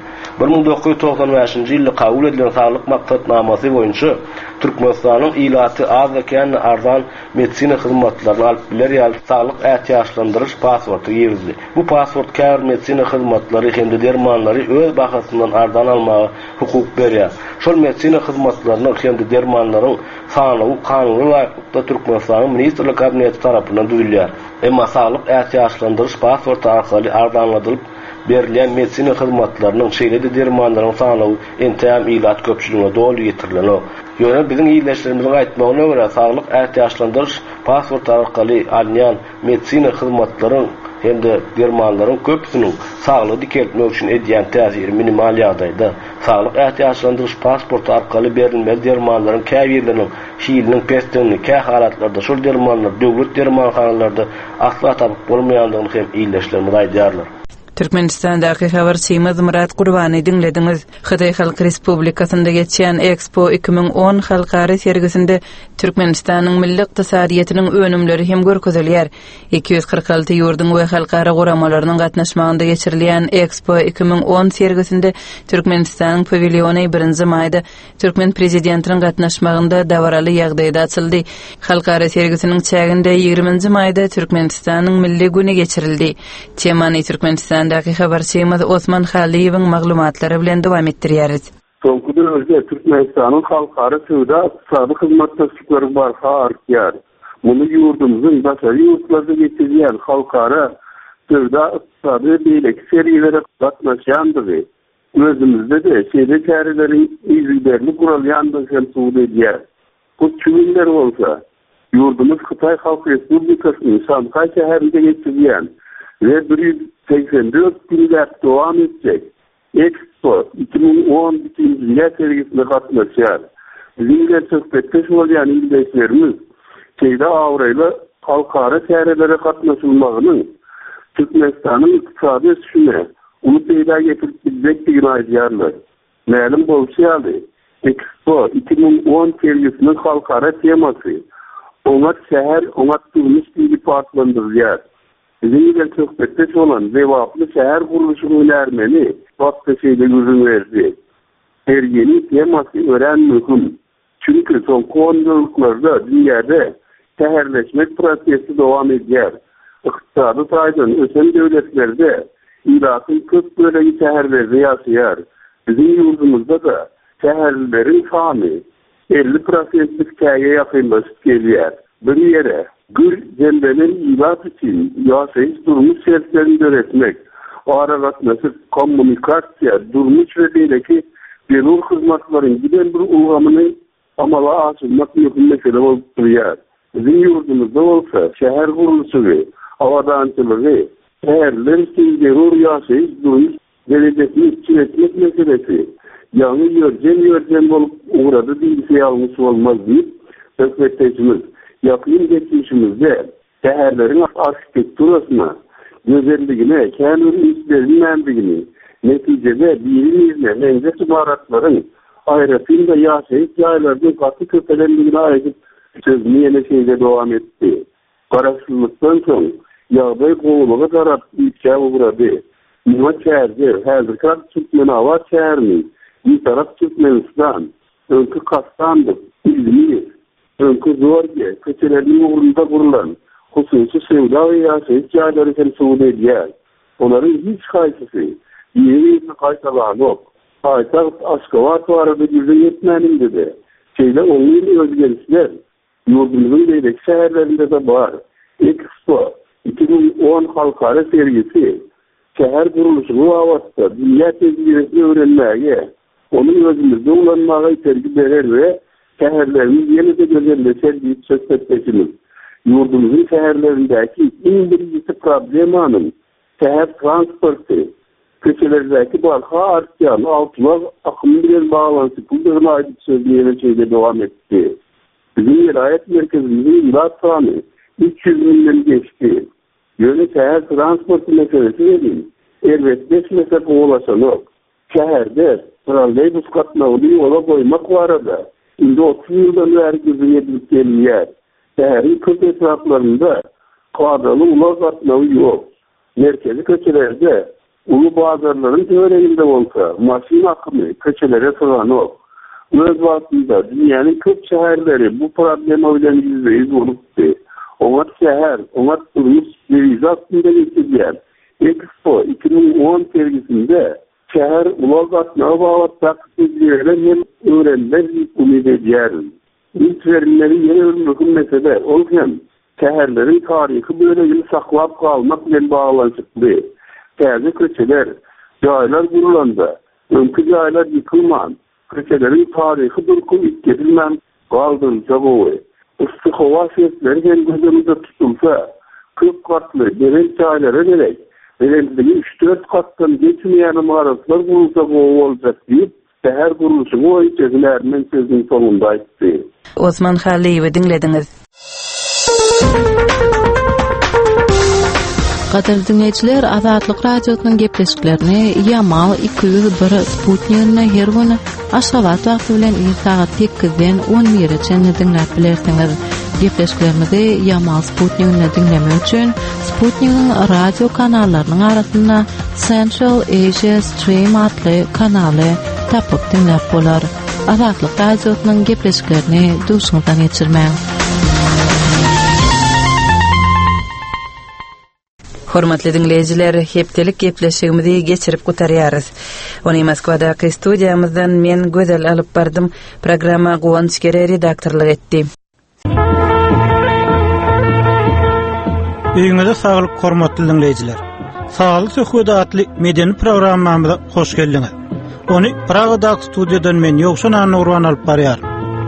1995-nji ýylda kabul edilen saglyk maksatnamasy boýunça Türkmenistanyň ilaty az we kän arzan medisina hyzmatlaryny alyp biler saglyk ähtiýaçlandyryş pasporty ýerdi. Bu pasport kär medisina hyzmatlary hem de dermanlary öz bahasyndan arzan almagy hukuk berýär. Şol medisina hyzmatlaryny hem de dermanlaryň sanawy kanuny wagtda Türkmenistanyň ministrlik kabineti tarapyndan düzülýär. Emma saglyk ähtiýaçlandyryş pasporty arkaly arzanladylyp berilen medisina hyzmatlarynyň şeýle dermanlaryň sanawy entäm ilat köpçüligine dolu ýetirilen. Ýöne biziň ýyldaşlarymyzyň aýtmagyna görä saglyk ähtiýaçlandyryş pasport arkaly alýan medisina hyzmatlaryň hem de dermanlaryň köpsiniň saglygy dikeltmek üçin edýän täsiri minimal ýagdaýda. Saglyk ähtiýaçlandyryş pasporty arkaly berilmeli dermanlaryň käbirleriniň şiýiliniň pestigini kä halatlarda şol dermanlar döwlet dermanhanalarynda asla tapyp bolmaýandygyny hem ýyldaşlarymyz aýdýarlar. Türkmenistan'daki habarçymyz Murat Gurbany dinlediniz. Xitay Halk Respublikasynda geçýän Expo 2010 halkary sergisinde Türkmenistanyň milli ykdysadyýetynyň önümleri hem görkezilýär. 246 ýurdun we halkara guramalarynyň gatnaşmagynda geçirilýän Expo 2010 sergisinde Türkmenistanyň pavilyony 1-nji maýda Türkmen prezidentiniň gatnaşmagynda dawraly ýagdaýda açyldy. Halkara sergisiniň çäginde 20-nji maýda Türkmenistanyň milli güni geçirildi. Temany Türkmenistandaki habarçymyz Osman Haliýewiň maglumatlary bilen dowam etdirýäris. Soňky döwürde Türkmenistanyň halkara söwda ykdysady hyzmatdaşlyklary barha artýar. Muny ýurdumyzyň başary ýurtlarda geçirýän halkara söwda ykdysady beýleki seriýelere gatnaşýandygy, özümizde de şeýle kärileriň ýüzlerini guralýandygy hem suwd edýär. Bu çüýünler bolsa, ýurdumyz Xitay Halk Respublikasynyň Şanxay şäherinde geçirýän ve 184 günler devam edecek Expo 2010 Dünya sergisine katılacak. Bizimle sohbetteş olan ildeşlerimiz şeyde Avrayla halkara şehirlere katılmasılmağının Türkmenistan'ın iktisadi üstüne onu peyda getirip bilmekteğine ayırlar. Məlum bolşayalı Expo 2010 sergisinin halkara teması ona şehir, ona turmuş bilip adlandırılıyor. Bizimle sohbetteş olan cevaplı şehir kuruluşunun ermeni vakti şeyde gözün verdi. Serginin teması öğren mühim. Çünkü son 10 yıllıklarda dünyada şehirleşmek prosesi devam ediyor. İktisadı saydan ösen devletlerde İrak'ın 40 bölegi şehirlerde yaşayar. Bizim yurdumuzda da şehirlerin sami 50%'lik kaya yakınlaşıp geliyor. Bir yere gür zembenin ilat için yaşayış durmuş şertlerini öğretmek, aragatması, kommunikasya, durmuş ve belki belur hizmetlerin giden bir uygulamını amala asılmak mümkün mesele olup duruyor. Bizim yurdumuzda olsa şehir kuruluşu ve avadancılığı, şehirler için belur yaşayış durmuş derecesini için etmek meselesi, yani yörcem olup uğradı bilgisayar almış olmaz deyip söhbetleşimiz. Yakın geçmişimizde şehirlerin arkitekturasına, güzelliğine, kendinin işlerinin mendiğini, neticede birimizle menzet ibaratların ayrıtında yaşayıp yaylarının katı köpelendiğine ait çözmeyene şeyde devam etti. Karasızlıktan sonra yağday kovuluğa taraf ülkeye uğradı. Nima çerdi, hazırkat Türkmen hava çermi, bir taraf Türkmenistan, önkü Kastan'dır, İzmir, önkü Zorge, köçelerinin uğrunda kurulan hususi sevda ve yaşayış yayları hem suud ediyar. Onların hiç kaysısı, yeni kaysalar yok. Payitaht Aşkavat varada güzel yetmenin dedi. Şeyde onun özgeçler, yurdumuzun beylek şehirlerinde de var. Expo 2010 halkara sergisi, şehir kuruluşu havatta dünya tecrübesini öğrenmeye, onun özümüzde ulanmaya tercih verir ve şehirlerimiz yeni de güzelleşer deyip söhbetleşimiz. Yurdumuzun şehirlerindeki en birincisi problem anın şehir transportu, köşelerdeki barha artyan, altılar akımın bilen bağlantısı, kulduruna ait sözleyene şeyde devam etti. Bizim vilayet merkezimizin ilat tanı 300 milyon geçti. Yönü şehir transportu meselesi verin. Elbette mesela ulaşan yok. Şehirde trolleybus katnağını yola koymak var arada. Şimdi 30 yıldan beri gözüne edilip geliyor. Şehrin kırt etraflarında kadralı ula katnağı yok. Merkezi köşelerde ulu bazarların töreğinde olsa maşin akımı köşelere sıran yok. Öz vaktinde dünyanın kırt şehirleri bu problema ile %100 oluptu. Onlar şehir, onlar turmuş deviz aslında geçirdiler. Expo 2010 sergisinde şehir ulazatına bağlat takipçilerine hem öğrenler ümit ediyoruz. İlk verimleri yeni ölmükün mesele olken şehirlerin tarihi böyle yıl saklap kalmak ile bağlanışıklı. Taze köşeler, yaylar kurulanda, önkü yaylar yıkılman, köşelerin tarihi durku itketilmen kaldırılacak oğu. Istıkova sesleri hem gözümüzde tutulsa, 40 katlı deren çaylara gerek, verenliği 3-4 kattan geçmeyen mağaraslar kurulsa oğu olacak deyip, şehir kuruluşu o içerisinde Ermen sözünün sonunda etti. Osman Haliýewi dinlediniz. Gaderli dinleyijiler, Azatlyk radiosynyň gepleşiklerini ýamal 201 Sputnik'ne her güni aşgabat wagty bilen saat 8-den 11-çe dinläp bilersiňiz. Gepleşiklerimizi ýamal Sputnik'ne dinlemek üçin Sputnik'niň radio kanallarynyň arasynda Central Asia Stream adly kanaly tapyp dinläp bolar. Azatlyk radiosynyň gepleşiklerini duşuňdan geçirmäň. Hormatly dinleyijiler, hepdelik gepleşigimizi geçirip gutarýarys. Ony Moskwadaky studiýamyzdan men gözel alyp bardym. Programma Gowans Gere redaktorlyk etdi. Öýüňize saglyk, hormatly dinleyijiler. Sağlyk söhbeti adly medeni programmamyza hoş geldiňiz. Ony Pragadaky studiýadan men Ýogşan Nurwan alyp barýar.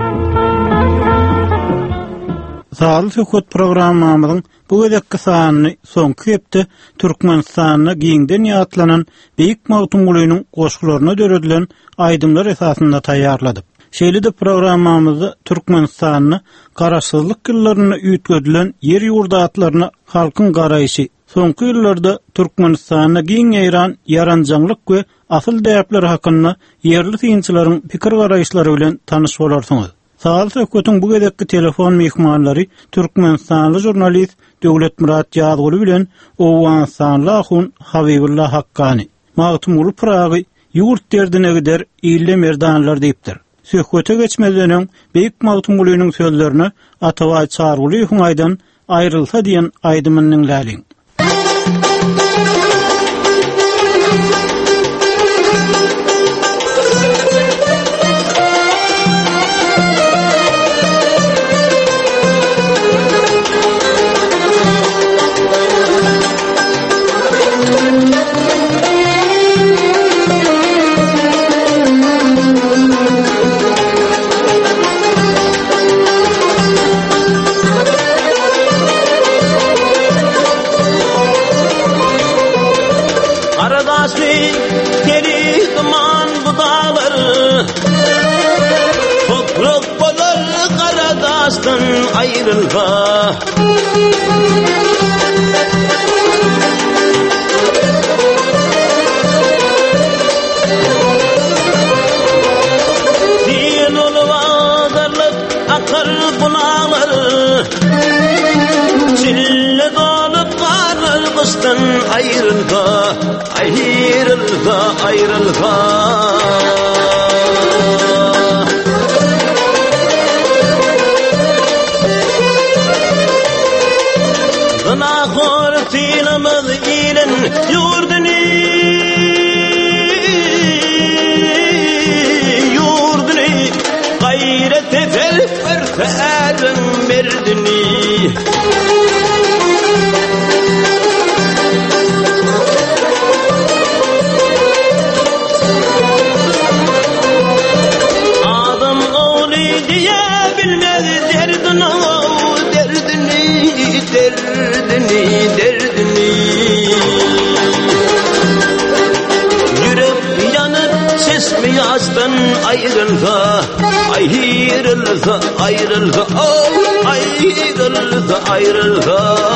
Sağlyk söhbet programmamyzyň bu gedekki sanyny soňky hepde Türkmenistanyna giňden ýatlanan beýik mawtumgulynyň goşgularyna döredilen aýdymlar esasynda taýýarladyk. Şeýle-de programmamyzda Türkmenistanyny garaşsyzlyk ýyllaryna üýtgedilen ýer ýurdatlaryna halkyň garaýşy, soňky ýyllarda Türkmenistanyna giň ýaran ýaranjaňlyk we asyl däpler hakynda ýerli synçylaryň pikir garaýşlary bilen tanyş bolarsyňyz. Sağlyk söhbetiň bu gedekki telefon mehmanlary Türkmenistanly jurnalist Döwlet Murat Ýazguly bilen Owganstanly ahun Habibullah Hakkany. Mawtumguly Pragy ýurt derdine gider ýylle merdanlar diýipdir. Söhbete geçmeden beýik mawtumgulynyň sözlerini Ataway Çarguly Huňaýdan aýrylsa diýen aýdymynyň läliň. Ayrılga diyen olvadarlık akar bunalar çille dolup karar kıştan ayrılga ayrılga ayrılga Tinamaz ilen yurdini gayret etel ferferin berdini adam oğlu diye bilmez derdini yürek yanıp sesmi yazdan ayrılsa ayrılsa ayrılsa oh ayrılsa ayrılsa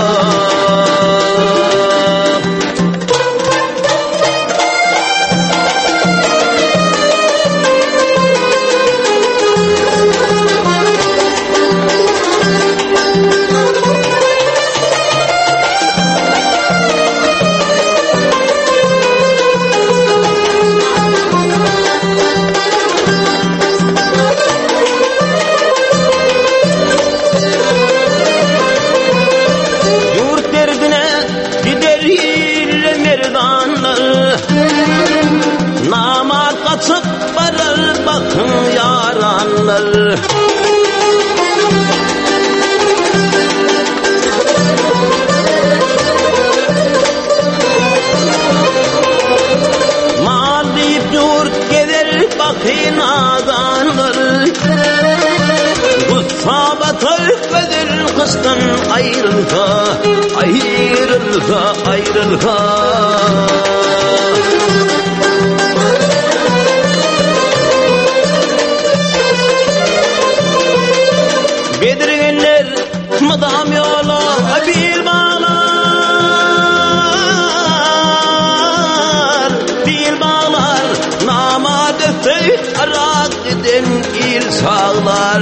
ayrılga ayrılga ayrılga Bedirgenler madam yola bilmala tağlar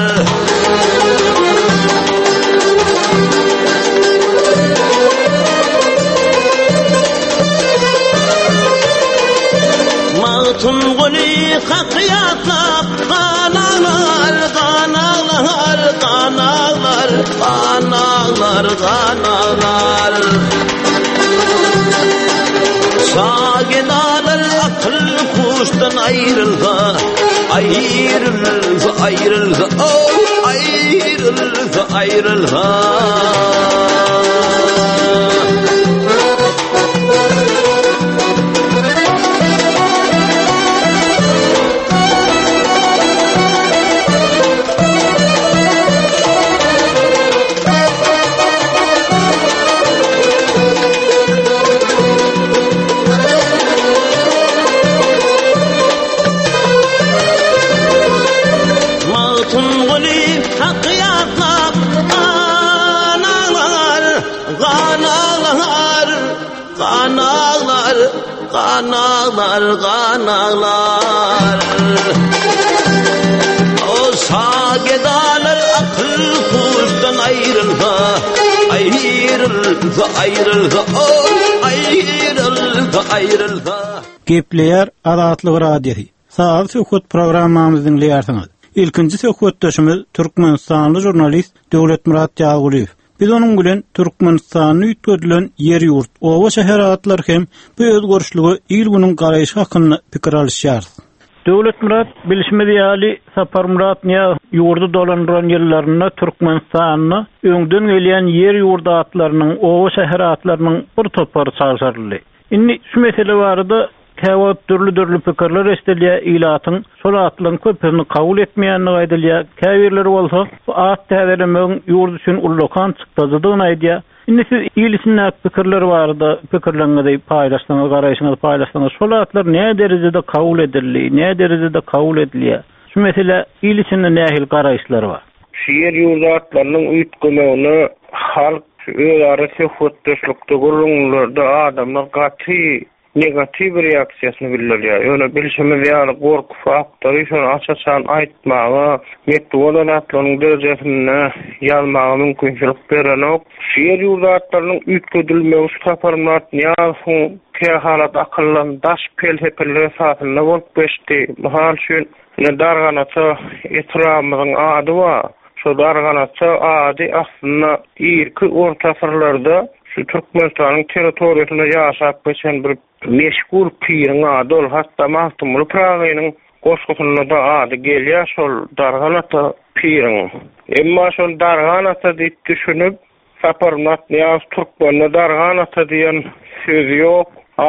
Mağtun guli haqiyatlap qanağlar qanağlar qanağlar qanağlar qanağlar Sagedalar akıl kuştan ayrılga ayrılga ayrılga oh ayrılga ayrılga Qanağlar, qanağlar O sagedalar akıl kuştan ayrılga Ayrılga, ayrılga, oh ayrılga, ayrılga Gepleyer Azatlyk radiosi. Saat söhbet programmamyzyň dinleýärsiňiz. İlkinji söhbetdeşimiz Türkmenistanly jurnalist Döwlet Murat Ýagulyw. Biz onun bilen Türkmenistanyny üýtgedilen yer ýurt, owa şäheratlar hem bu özgörüşlügi il bunun garaýyşy hakynda pikir alýar. Döwlet Murat bilişmedi ýaly Sapar Murat Niýaz ýurdu dolandyran ýyllaryna Türkmenistanyny öňden gelýän yer ýurdu atlarynyň owa şäheratlarynyň bir topary çarşarly. Indi şu mesele barada täwap türlü pikirler esdelýär ilatyň şol atlaryň köpüni kabul etmeýänligi aýdylýar. Käbirleri bolsa bu at täzelemegin ýurdu üçin ullakan çykdygyny aýdýar. Indi siz ilisinä pikirler barada pikirleňizi paýlaşdyňyz, garaýşyňyzy paýlaşdyňyz. Şol atlar näme derejede kabul edildi, näme derejede kabul edilýär? Şu mesele ilisinde nähil garaýşlary bar. Şeýer ýurdu atlarynyň üýtgemegini halk özara söhbetdeşlikde gurulňlarda adamlar gaty negativ reaksiýasyny bildirýär. Ýöne bilşimiz ýaly gorky faktory şonu açaçan aýtmagy, metodlar atlarynyň derejesine ýalmagy mümkinçilik berenok. Şeýer ýurdu atlarynyň üýtgedilmegi saparmat ýaly halat akyllan daş pelhepeler satyna bolup geçdi. Mahal şün ne darganaça etramyň ady bar. Şu darganaça ady aslynda ilki orta asyrlarda şu Türkmenistanyň territoriýasyna ýaşap geçen bir meşgul pirin ady ol, hatda Mahtumul Pragynyň goşgusyna da ady gelýär şol darganata pirin. Emma şol darganata diýip düşünüp Saparmat Niýaz Türkmenine darganata diýen söz ýok.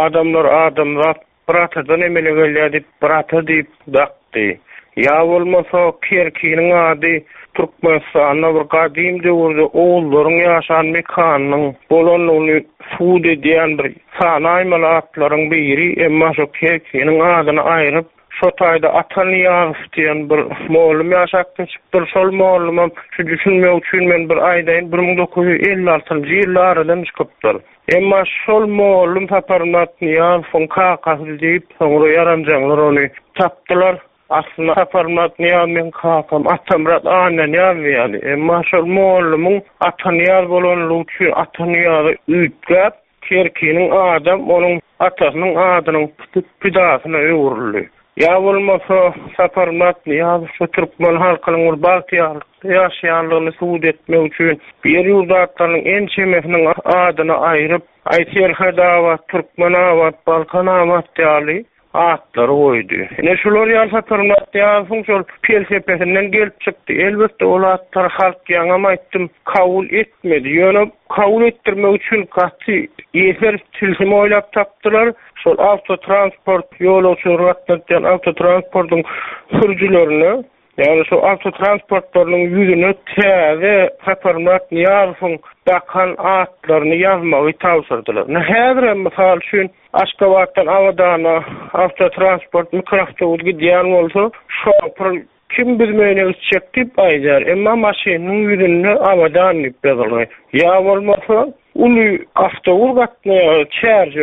Adamlar bratadan emele gelýär diýip brata diýip dakdy. Ya bolmasa Kerkiniň ady Türkmenistanyň bir gadym döwürde oğullaryň ýaşan mekanynyň bolanyny suud edýän bir sanaýmaly atlaryň biri, emma şu Kerkiniň adyny aýryp şu taýda Atanyýaw diýen bir mollum ýaşakdy çykdyr. Şol mollumam şu düşünmek üçin men bir aýdaýyn 1956-njy ýyllardan çykypdyr. Emma şol mollum Saparmat Niýaz Fonkakasy diýip soňra ýaranjaňlar ony tapdylar. Aslında Saparmat Niýaz men kakam Atamrat anan ýaly. Emma şol mollumyň Atanyýaz bolanlygy üçin Atanyýazy üýtgäp Kerkiniň adam onuň atasynyň adynyň pidasyna öwrüldi. Ya bolmasa Saparmat Niýaz şu Türkmen halkynyň bir ýaşaýanlygyny suud etmek üçin bir ýurdu atlarynyň en çemesiniň adyny aýryp Aýtýar Hadawat, Türkmenawat, Balkanawat ýaly atlar oydu. Ne şular ýa Saparmat Niýazyň şol felsefesinden gelip çykdy. Elbetde ol atlar halk ýaňam aýtdym kabul etmedi. Ýöne kabul etdirmek üçin gaty ýeter tilsimi oýlap tapdylar. Şol autotransport ýolçular atlaýan autotransportyň sürüjilerini, ýani şu autotransportlaryň ýüzüne täze Saparmat Niýazyň bakan atlaryny ýazmagy tawsyrdylar. Häzir mysal üçin Aşgabatdan Awadana autotransport mikrofon gidýän bolsa, şoför kim bilmeýän çekip aýdar. Emma maşynyň ýüzüne Awadan ýetdiler. Ya bolmasa uly avtobus gatnaýar çärjewe.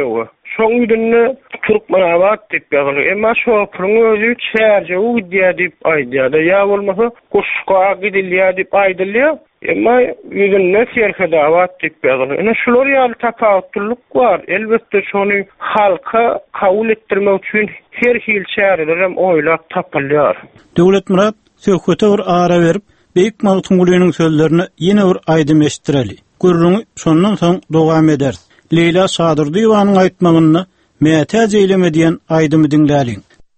Şoň ýerine Türkmenawat diýip ýazylyr. Emma şopuryň özü çärje u diýip aýdýar. Ýa bolmasa Kuşga gidilýär diýip aýdylýar. Emma ýüzüne Serhedawat diýip ýazylyr. Ene şular ýaly tapawutlyk bar. Elbetde şonu halka kabul etdirmek üçin her hil çäreler hem oýlap tapylýar. Döwlet Murat söhbete bir ara berip Beýik Magtumulynyň sözlerini ýene bir aýdym eşdireli. Gürrüňi şondan soň dowam eder. Leyla Sadyr diýwanyň aýtmagyny mätäj eýleme diýen aýdymy dinläliň.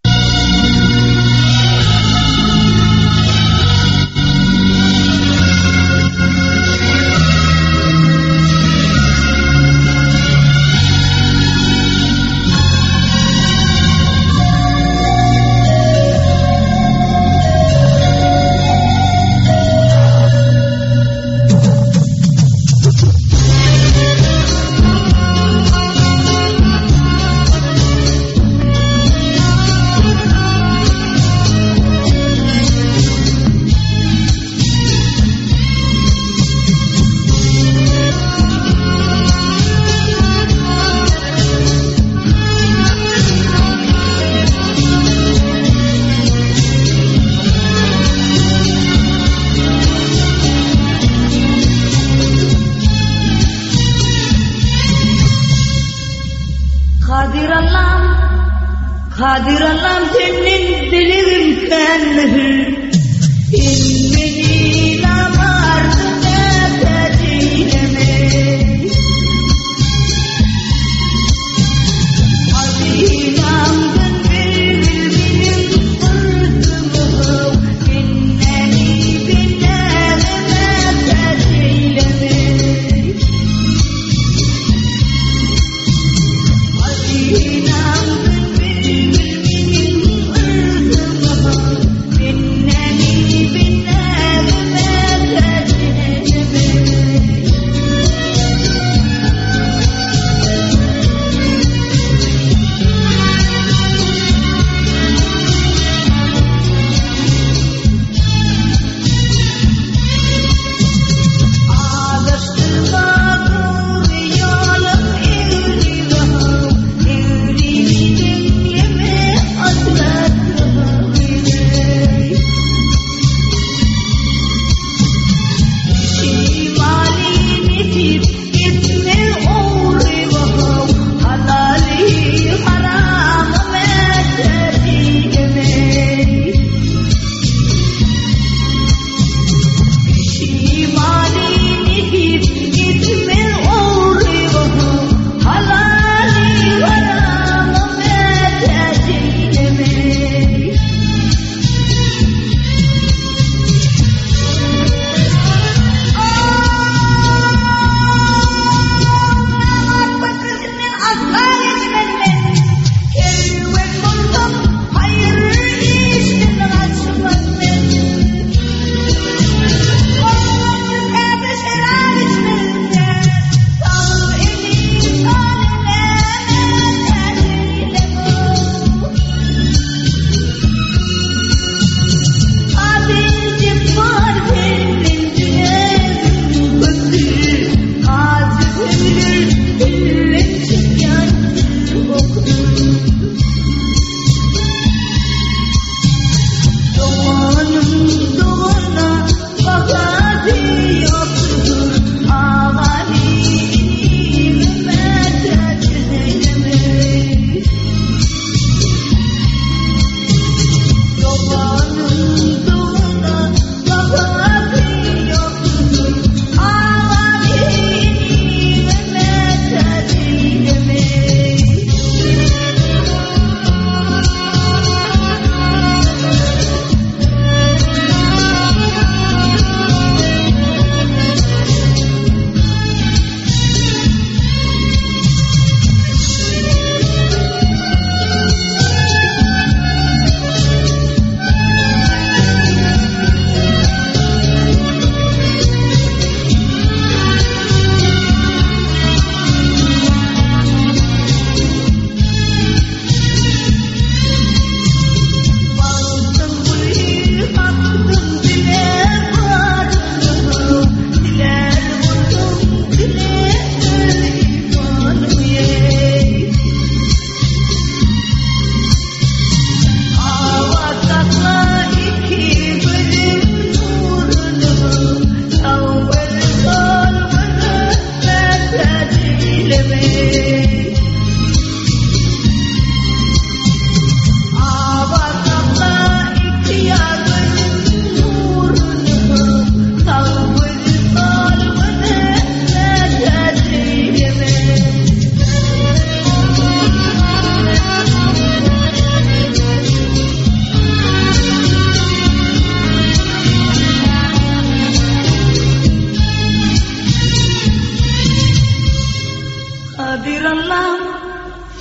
Kadir Allah'ım senin dilirin kendidir. İlmini namardı tecileme. Hazinamdın bilbilmenin sırtımı. Binneni binneleme tecileme. Hazinamdın بالنبي بالنبي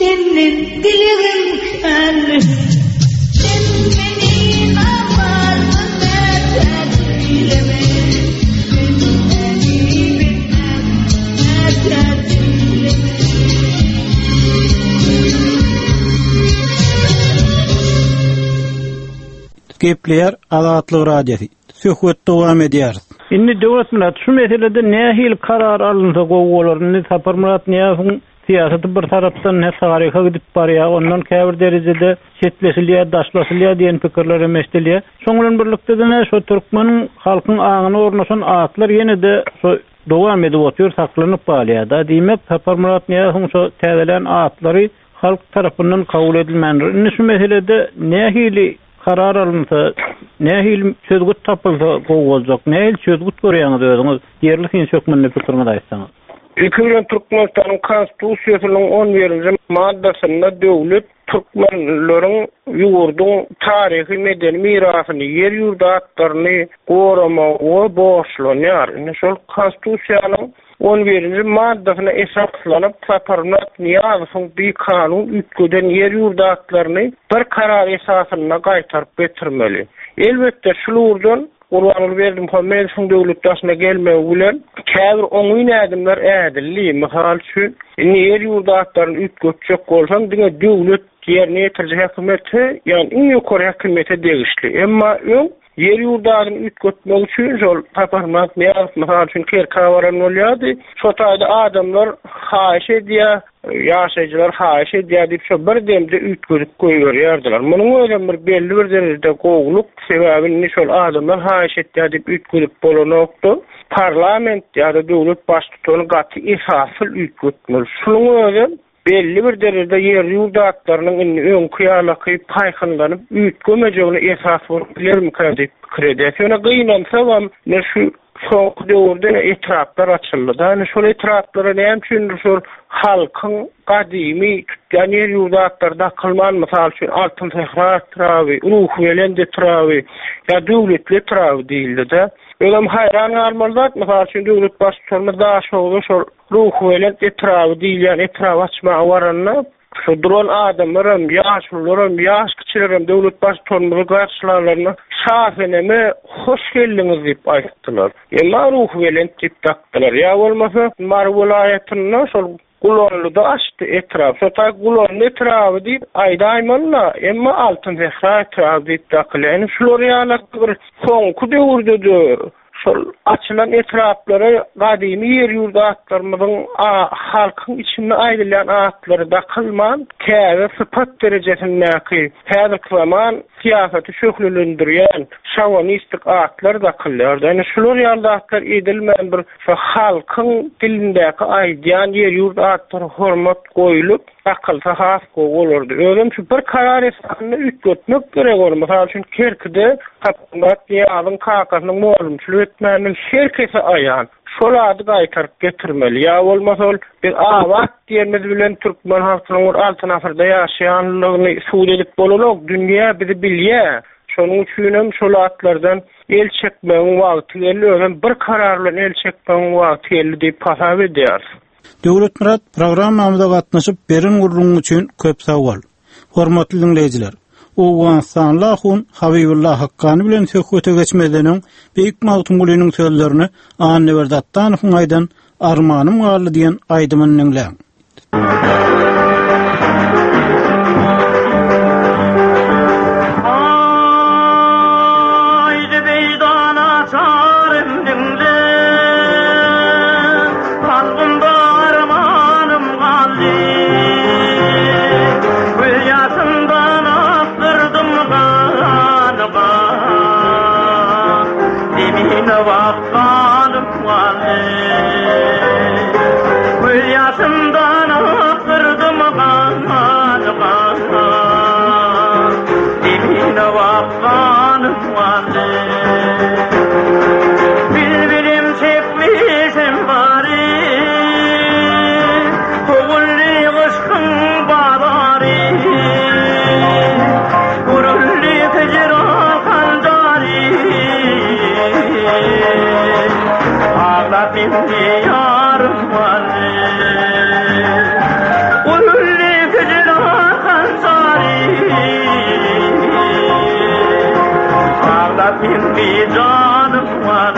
senin dilerim kendi. Sen benim amarımı tercileme. Sen beni bilmem tercileme. Gepleyer Azatlyk Radiosu. Söhbet dowam edýär. Indi döwlet bilen şu meselede nähil karar alınsa gowgolaryny Saparmurat Niýazowyň siýasaty bir tarapdan tariha gidip barýar, ondan käbir derejede çetleşilýär, daşlaşylýar diýen pikirler emesdilýär. Şoň bilen birlikde de şu türkmeniň halkyň aňyna ornaşan atlar ýene de şu dowam edip otýar, saklanyp barýar da. Diýmek Saparmurat Niýazowyň şu täzelen atlary halk tarapyndan kabul edilmändir. Indi şu meselede nähili karar alınsa, nähil sözgüt tapylsa gowgoljak, nähil sözgüt görýäňiz özüňiz, ýerli sökmenine pikiriňizi aýtsaňyz. Türkmen Türkmenistan'ın konstitusiyasının 11. maddesinde devlet Türkmenlerin yurdun tarihi medeni mirasını, yer yurdu haklarını korumağı borçlanıyor. Şol konstitusiyanın 11. maddesine esaslanıp Saparmurat Niýazowyň bir kanun ütgeden yer yurdu haklarını bir karar esasına gaýtaryp getirmeli. Elbette şulurdan Urbanul verdim Muhammedowyň döwletdaşyna gelmegi bilen käbir oňy nädimler ädilli, misal üçin yer yurdu haklaryny ütgetjek bolsaň diňe döwlet ýerine ýetirjek häkimeti, ýani iň ýokary häkimete degişli. Emma yer yurdaryny ütgetmek üçin şol Saparmurat Niýazow misal üçin kerkawaran bolýardy. Şo taýda adamlar haýyş edýär, ýaşaýjylar haýyş edýär diýip şo bir demde ütgedip goýýardylar. Munyň özüm bir belli bir derejede gowluk sebäbini şol adamlar haýyş edýär diýip ütgedip bolanokdy. Parlament ýa-da döwlet baş tutany gaty esasy ütgetmeli. Şonuň özüm belli bir derejede yer yurdu haklarynyň öňkü ýaly paýhynlanyp ütgemejegine esas bolup bilermi kredit. Şona gynansa ne şu soňky döwürde etraplar açyldy. Yani şol etraplara näme üçin şol halkyň gadymy tutgan yer yurdu haklarynda kılman, misal üçin altyn tehrar trawy, ruh welende trawy, ýa döwletli trawy diýildi-de. Öňem hayran galmalyk, misal üçin döwlet baş tutany daşowy şol ruh welende trawy diýilýän etrap açmagy baranda şu duran adamlarym, ýaşlarym, ýaş kiçilerim döwlet baş tutanyny garşylarlaryna şaheneme hoş geldiňiz diýip aýtdylar. Emma ruh welende diýip takdylar. Ýa bolmasa Mar welaýatyna şol Gulonluda açtı etraf. Sota gulon etrafı diýip aýdaýmanla, emma altyn zehra etrafı diýip taklyň. Şolary ýaly bir soňky döwürdedir. Şol açylan etraflara gadymy yer yurdu haklarymyzyň halkyň içinde aýdylan atlary da kılman, käbir sypat derejesindäki häzirki zaman siýasaty şöhlendirýän şowinistik atlar da kılýar. Ýani şolary ýaly atlar edilmän bir halkyň dilindäki aýdýan yer yurdu atlary hormat goýulyp akylsa has goýulardy. Özüm şu bir karar esasyna ütgetmek gerek bolýar. Mesela üçin Kerkide Saparmurat Niýazowyň kakasynyň molumçylyk etmäniniň şerkesi aýan şol ady gaýtaryp getirmeli. Ýa bolmasa bir awat diýenimiz bilen türkmen halkynyň altyn asyrda ýaşaýanlygyny suwd edip bolanok, dünýä bizi bilýär. Şonuň üçin hem şol atlardan el çekmegiň wagty geldi, özüm bir karar bilen el çekmegiň wagty geldi diýip hasap edýär. Döwletmirat programmamyza gatnaşyp berin gurrun üçin köp sag bol. Hormatly dinleýijiler, Owgan Lahun Habibullah Hakkany bilen söhbete geçmedeniň beýik magtumgulynyň sözlerini Annewer Dattanowyň aýdan armanym garly diýen aýdymyny dinleň. Will ya send bir canım var.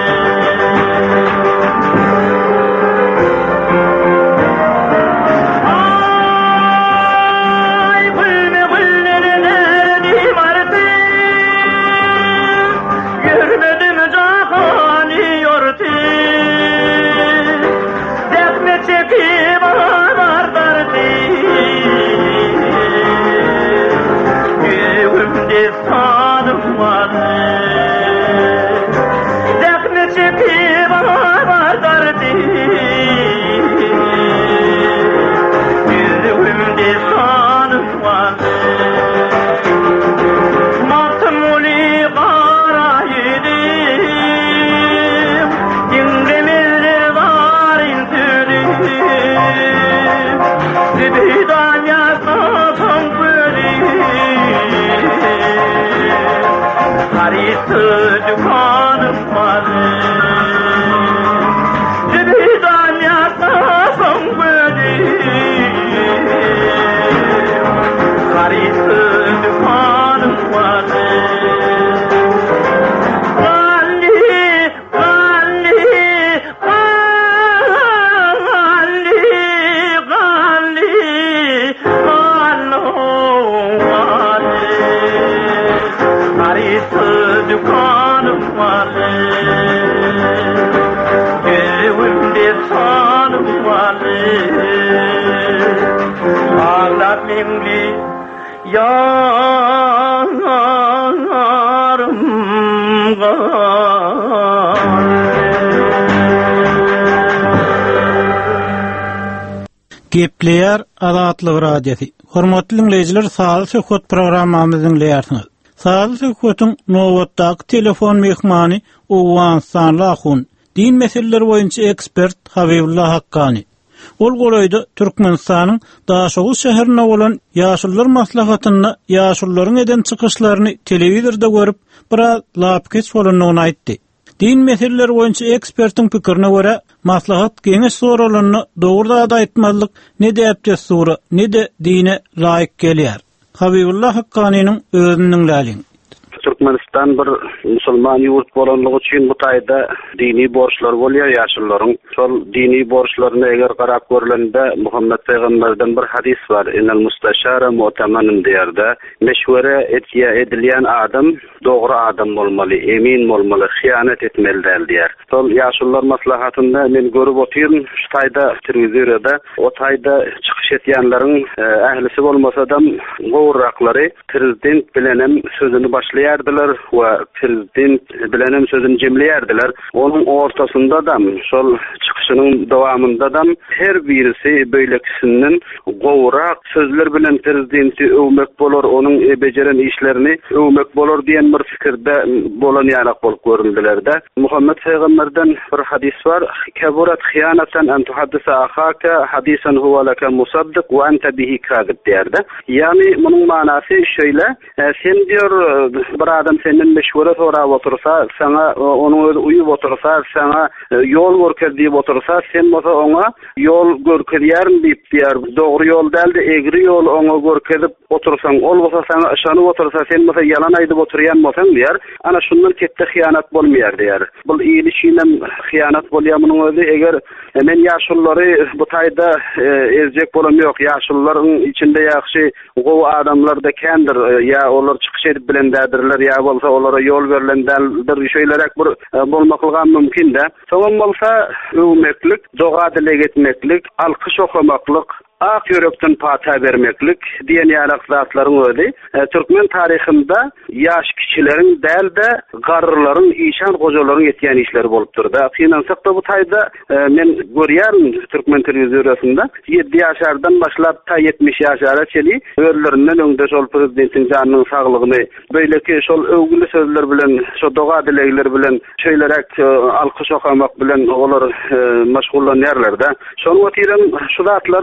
Gepleyer Azatlyk Radiosu. Hormatly dinleyijiler, Sağlyk Söhbet programmamyzy dinleýärsiňiz. Sağlyk Söhbetiň nowatdaky telefon mehmany Owan Sanlahun, din meseleleri boýunça ekspert Habibullah Hakkani. Ol golaýda Türkmenistanyň Daşoğuz şäherine bolan ýaşullar maslahatyna ýaşullaryň eden çykyşlaryny telewizorda görüp biraz lapkeç bolanyny aýtdy. Din meseleleri boýunça ekspertiň pikirine görä, maslahat geňeş soralaryny dogry da aýtmazlyk ne däpde sura, ne de dine laýyk gelýär. Habibullah Hakkanyň özüniň läliň. Türkmenistan bir musulman yurt bolanlygy üçin bu taýda dini borçlar bolýar ýaşullaryň. Şol dini borçlaryny eger garap görülende Muhammed Peygamberden bir hadis var. Enel mustaşara mu'tamanun diýerde. Meşwere edilýän adam dogry adam bolmaly, emin bolmaly, hyýanet etmelidir diýer. Şol ýaşullar maslahatynda men görüp otyrym, şu taýda telewizorda o taýda çykyş etýänleriň ählisi bolmasa-da gowraklary prezident bilenem sözüni başlaýardylar we prezident bilenem sözüni jemleýärdiler. Onuň ortasynda da şol çykyşynyň dowamynda da her birisi beýlekisinden gowrak sözler bilen prezidenti övmek bolar, onuň bejeren işlerini övmek bolar diýen bir fikirde bolan ýarak bolup göründiler-de. Muhammed Peygamberden bir hadis var. Keburat khiyanatan an tuhaddisa akhaka hadisan huwa laka musaddiq wa anta bihi kadib diýerde. Yani munyň manasy şöyle, sen diyor bir adam senden meşwere sorap otursa, sana onuň özü uýup otursa, sana yol görkezip diýip otursa, sen bolsa oňa yol görkezýärmi diýip diýär. Dogry yol däldi, egri yol oňa görkezip otursaň, ol bolsa sana ýanyp otursa, sen bolsa yalan aýdyp oturýan bolsaň diýär. Ana şundan ketdi hyýanat bolmaýar diýär. Bu iýilişinem hyýanat bolýar munyň özü. Eger men ýaşullary bu taýda ezjek bolam ýok. Ýaşullaryň içinde ýaxşy gow adamlar da kendir. Ya olar çykyş edip bilendädirler, ya bolsa olara yol verilendir. Şeýlerek bir bolmaklygy mümkin de. Soňam bolsa övmeklik, doga dile getmeklik, alkyş okamaklyk, ak yürekden pata vermeklik diyen ýarak zatlaryň özi Türkmen tarihinde ýaş kişilerin däl de garrylaryň, işan gojalaryň etýän işleri bolup durdy. Finansak da bu taýda men görýärm Türkmen telewizorunda 7 ýaşardan başlap ta 70 ýaşara çeli örlerinden öňde şol prezidentiň janynyň saglygyny beýleki şol övgüli sözler bilen, şo doga dilegler bilen şeýlerek alkyş okamak bilen olar maşgullanýarlar da. Şonu otirem şu zatlar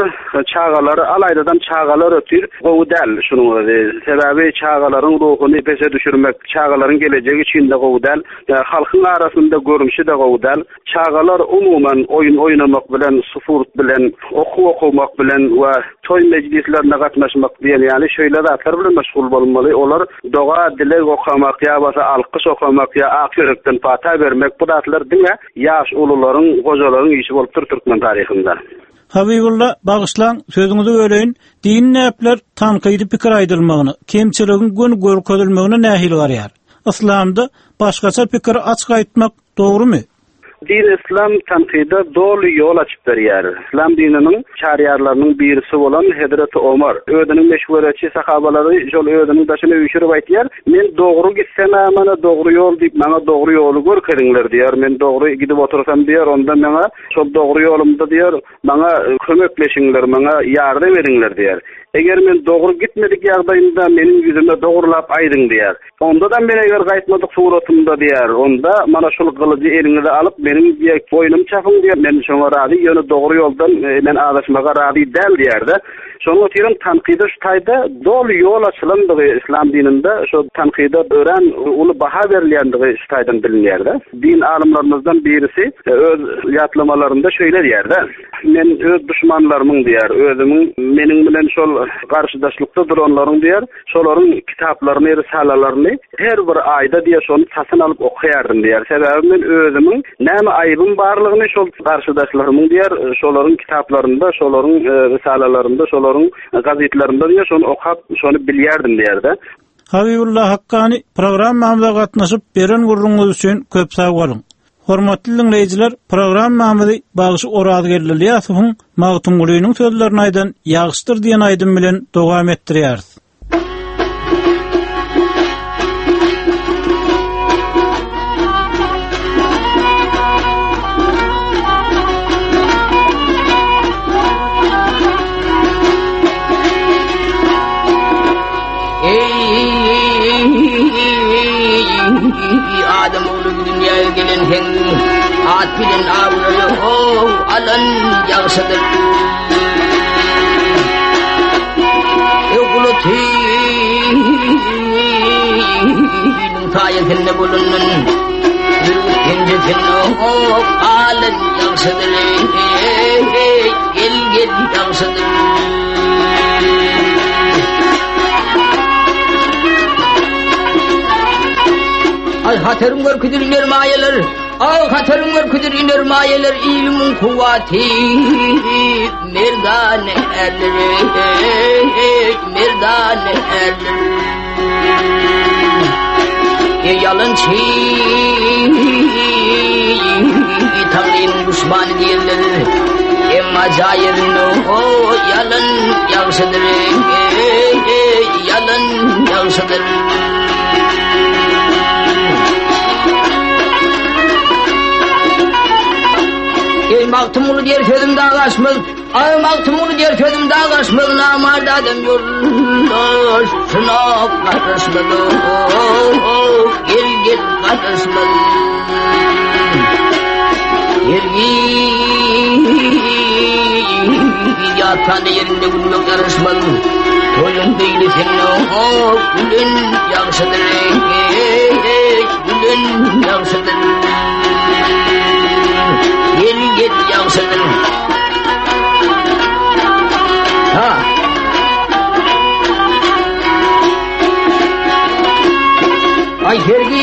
çağaları alaydadan çağalar ötür gowdal şunun sebebi çağaların ruhunu pese düşürmek, çağaların geleceği içinde gowdal, halkın arasında görünüşü de gowdal. Çağalar umuman oyun oynamak bilen, sport bilen, okumak bilen ve toy meclislerine katnaşmak diyen yani şöyle zatlar bilen meşgul bolmaly. Olar doğa dile okamak ya basa alkış okamak ya akyrykdan pata vermek bu zatlar diňe yaş ulularyň, gojaların işi bolup Türkmen tarihinde. Habibullah bagışlan sözüňizi öreýin. Din näpler tanqydy pikir aýdylmagyny, kemçiligin gün görkezilmegine nähil garýar. İslamda başgaça pikir açyk aýtmak dogrymy? Din İslam tanqida dolu yol açıp berýär. İslam dininiň şariýarlarynyň birisi bolan Hazreti Ömer özüniň meşhuratçy sahabalary jol özüniň başyna öýşürip aýtýar, men dogry gitsem mana dogry ýol diýip maňa dogry ýoly görkezdiňler diýär. Men dogry gidip otursam diýär, onda maňa şol dogry ýolumda diýär, maňa kömekleşiňler, maňa ýardam ediňler diýär. Eger men dogry gitmedik ýagdaýynda meniň ýüzüme dogurlap aýdyň diýär. Onda da men eger gaýtmadyk suratymda diýär, onda mana şol gylyjy eliňizde alyp meniň diýek boýnum çapyň diýär, men şoňa razy ýöne dogry ýoldan men adaşmaga razy däl diýär-de. Şoňa ýerim tanqida şu taýda dol ýol açylandygy İslam dininde şu tanqida ören uly baha berilýändigi şu taýdan bilinýär-de. Din alimlarynyzdan birisi öz ýatlamalarynda şöyle diýär-de. Men öz düşmanlarymyň diýär, özümiň meniň bilen şol garşydaşlykda duranlaryň diýär, şolaryň kitaplaryny, risalalaryny her bir aýda diýär şonu tasyn alyp okuýardym diýär. Sebebi men özümiň näme aýbym barlygyny şol garşydaşlarymyň diýär, şolaryň kitaplarynda, şolaryň risalalarynda, şolaryň gazetlerinde diýär, şonu okap, şonu bilýärdim diýär-de. Habibullah Haqqani programmamyza gatnaşyp beren gurrunňyz üçin köp sag bolun. Hormatly dinleýijiler, programmamyzy bagyşy Orazgerli Ýasypyň Magtumgulynyň sözlerini aýdan ýagşydyr diýen aýdym bilen dowam etdirýäris. Adam oğlu dünyaya gelen hen at bilen avlıyor alan yağsadır yokulu tüyünün tayetinde bulunun yürütünce alan yağsadır gel yağsadır ay hatırım görküdür iner mayeler, ay hatırım görküdür iner mayeler, ilmin kuvvati merdane erleri, merdane erleri. Yalınçı Tanrı'nın düşmanı diyorlar, emma cahirin o yalın yağsadır, yalın yağsadır. Maktumulu diğer sözüm dağlaşmaz, ay maktumulu diğer sözüm dağlaşmaz, namarda adam yollar, şuna karışmaz, gel karışmaz. Yatan yerinde gülmek karışmaz, toyun değil senin gülün yağsadır, gülün yağsadır. Gel yağsadır. Ha. Ay hergi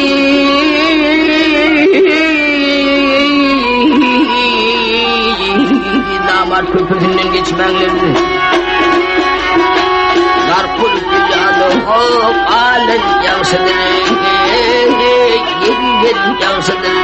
namar köprüsünden geçmenlerini narkul dünyada hop alen yağsadır. Gel yağsadır.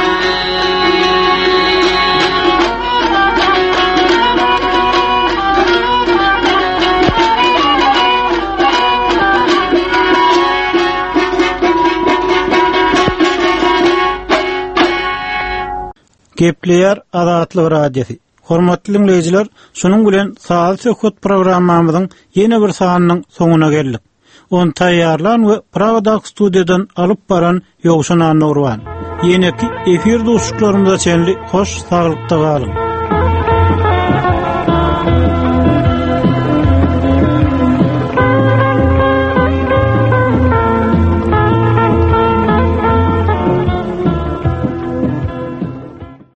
Gepleýär Azatlyk radiosi. Hormatly dinleýijiler, şonuň bilen Saat Söhbet programmamyzyň ýene bir sanynyň soňuna geldik. Onu taýýarlan we Pravda studiýadan alyp baran Ýogşan Nurwan. Ýene-ki efir dostlarymyza çenli hoş, saglykda galyn.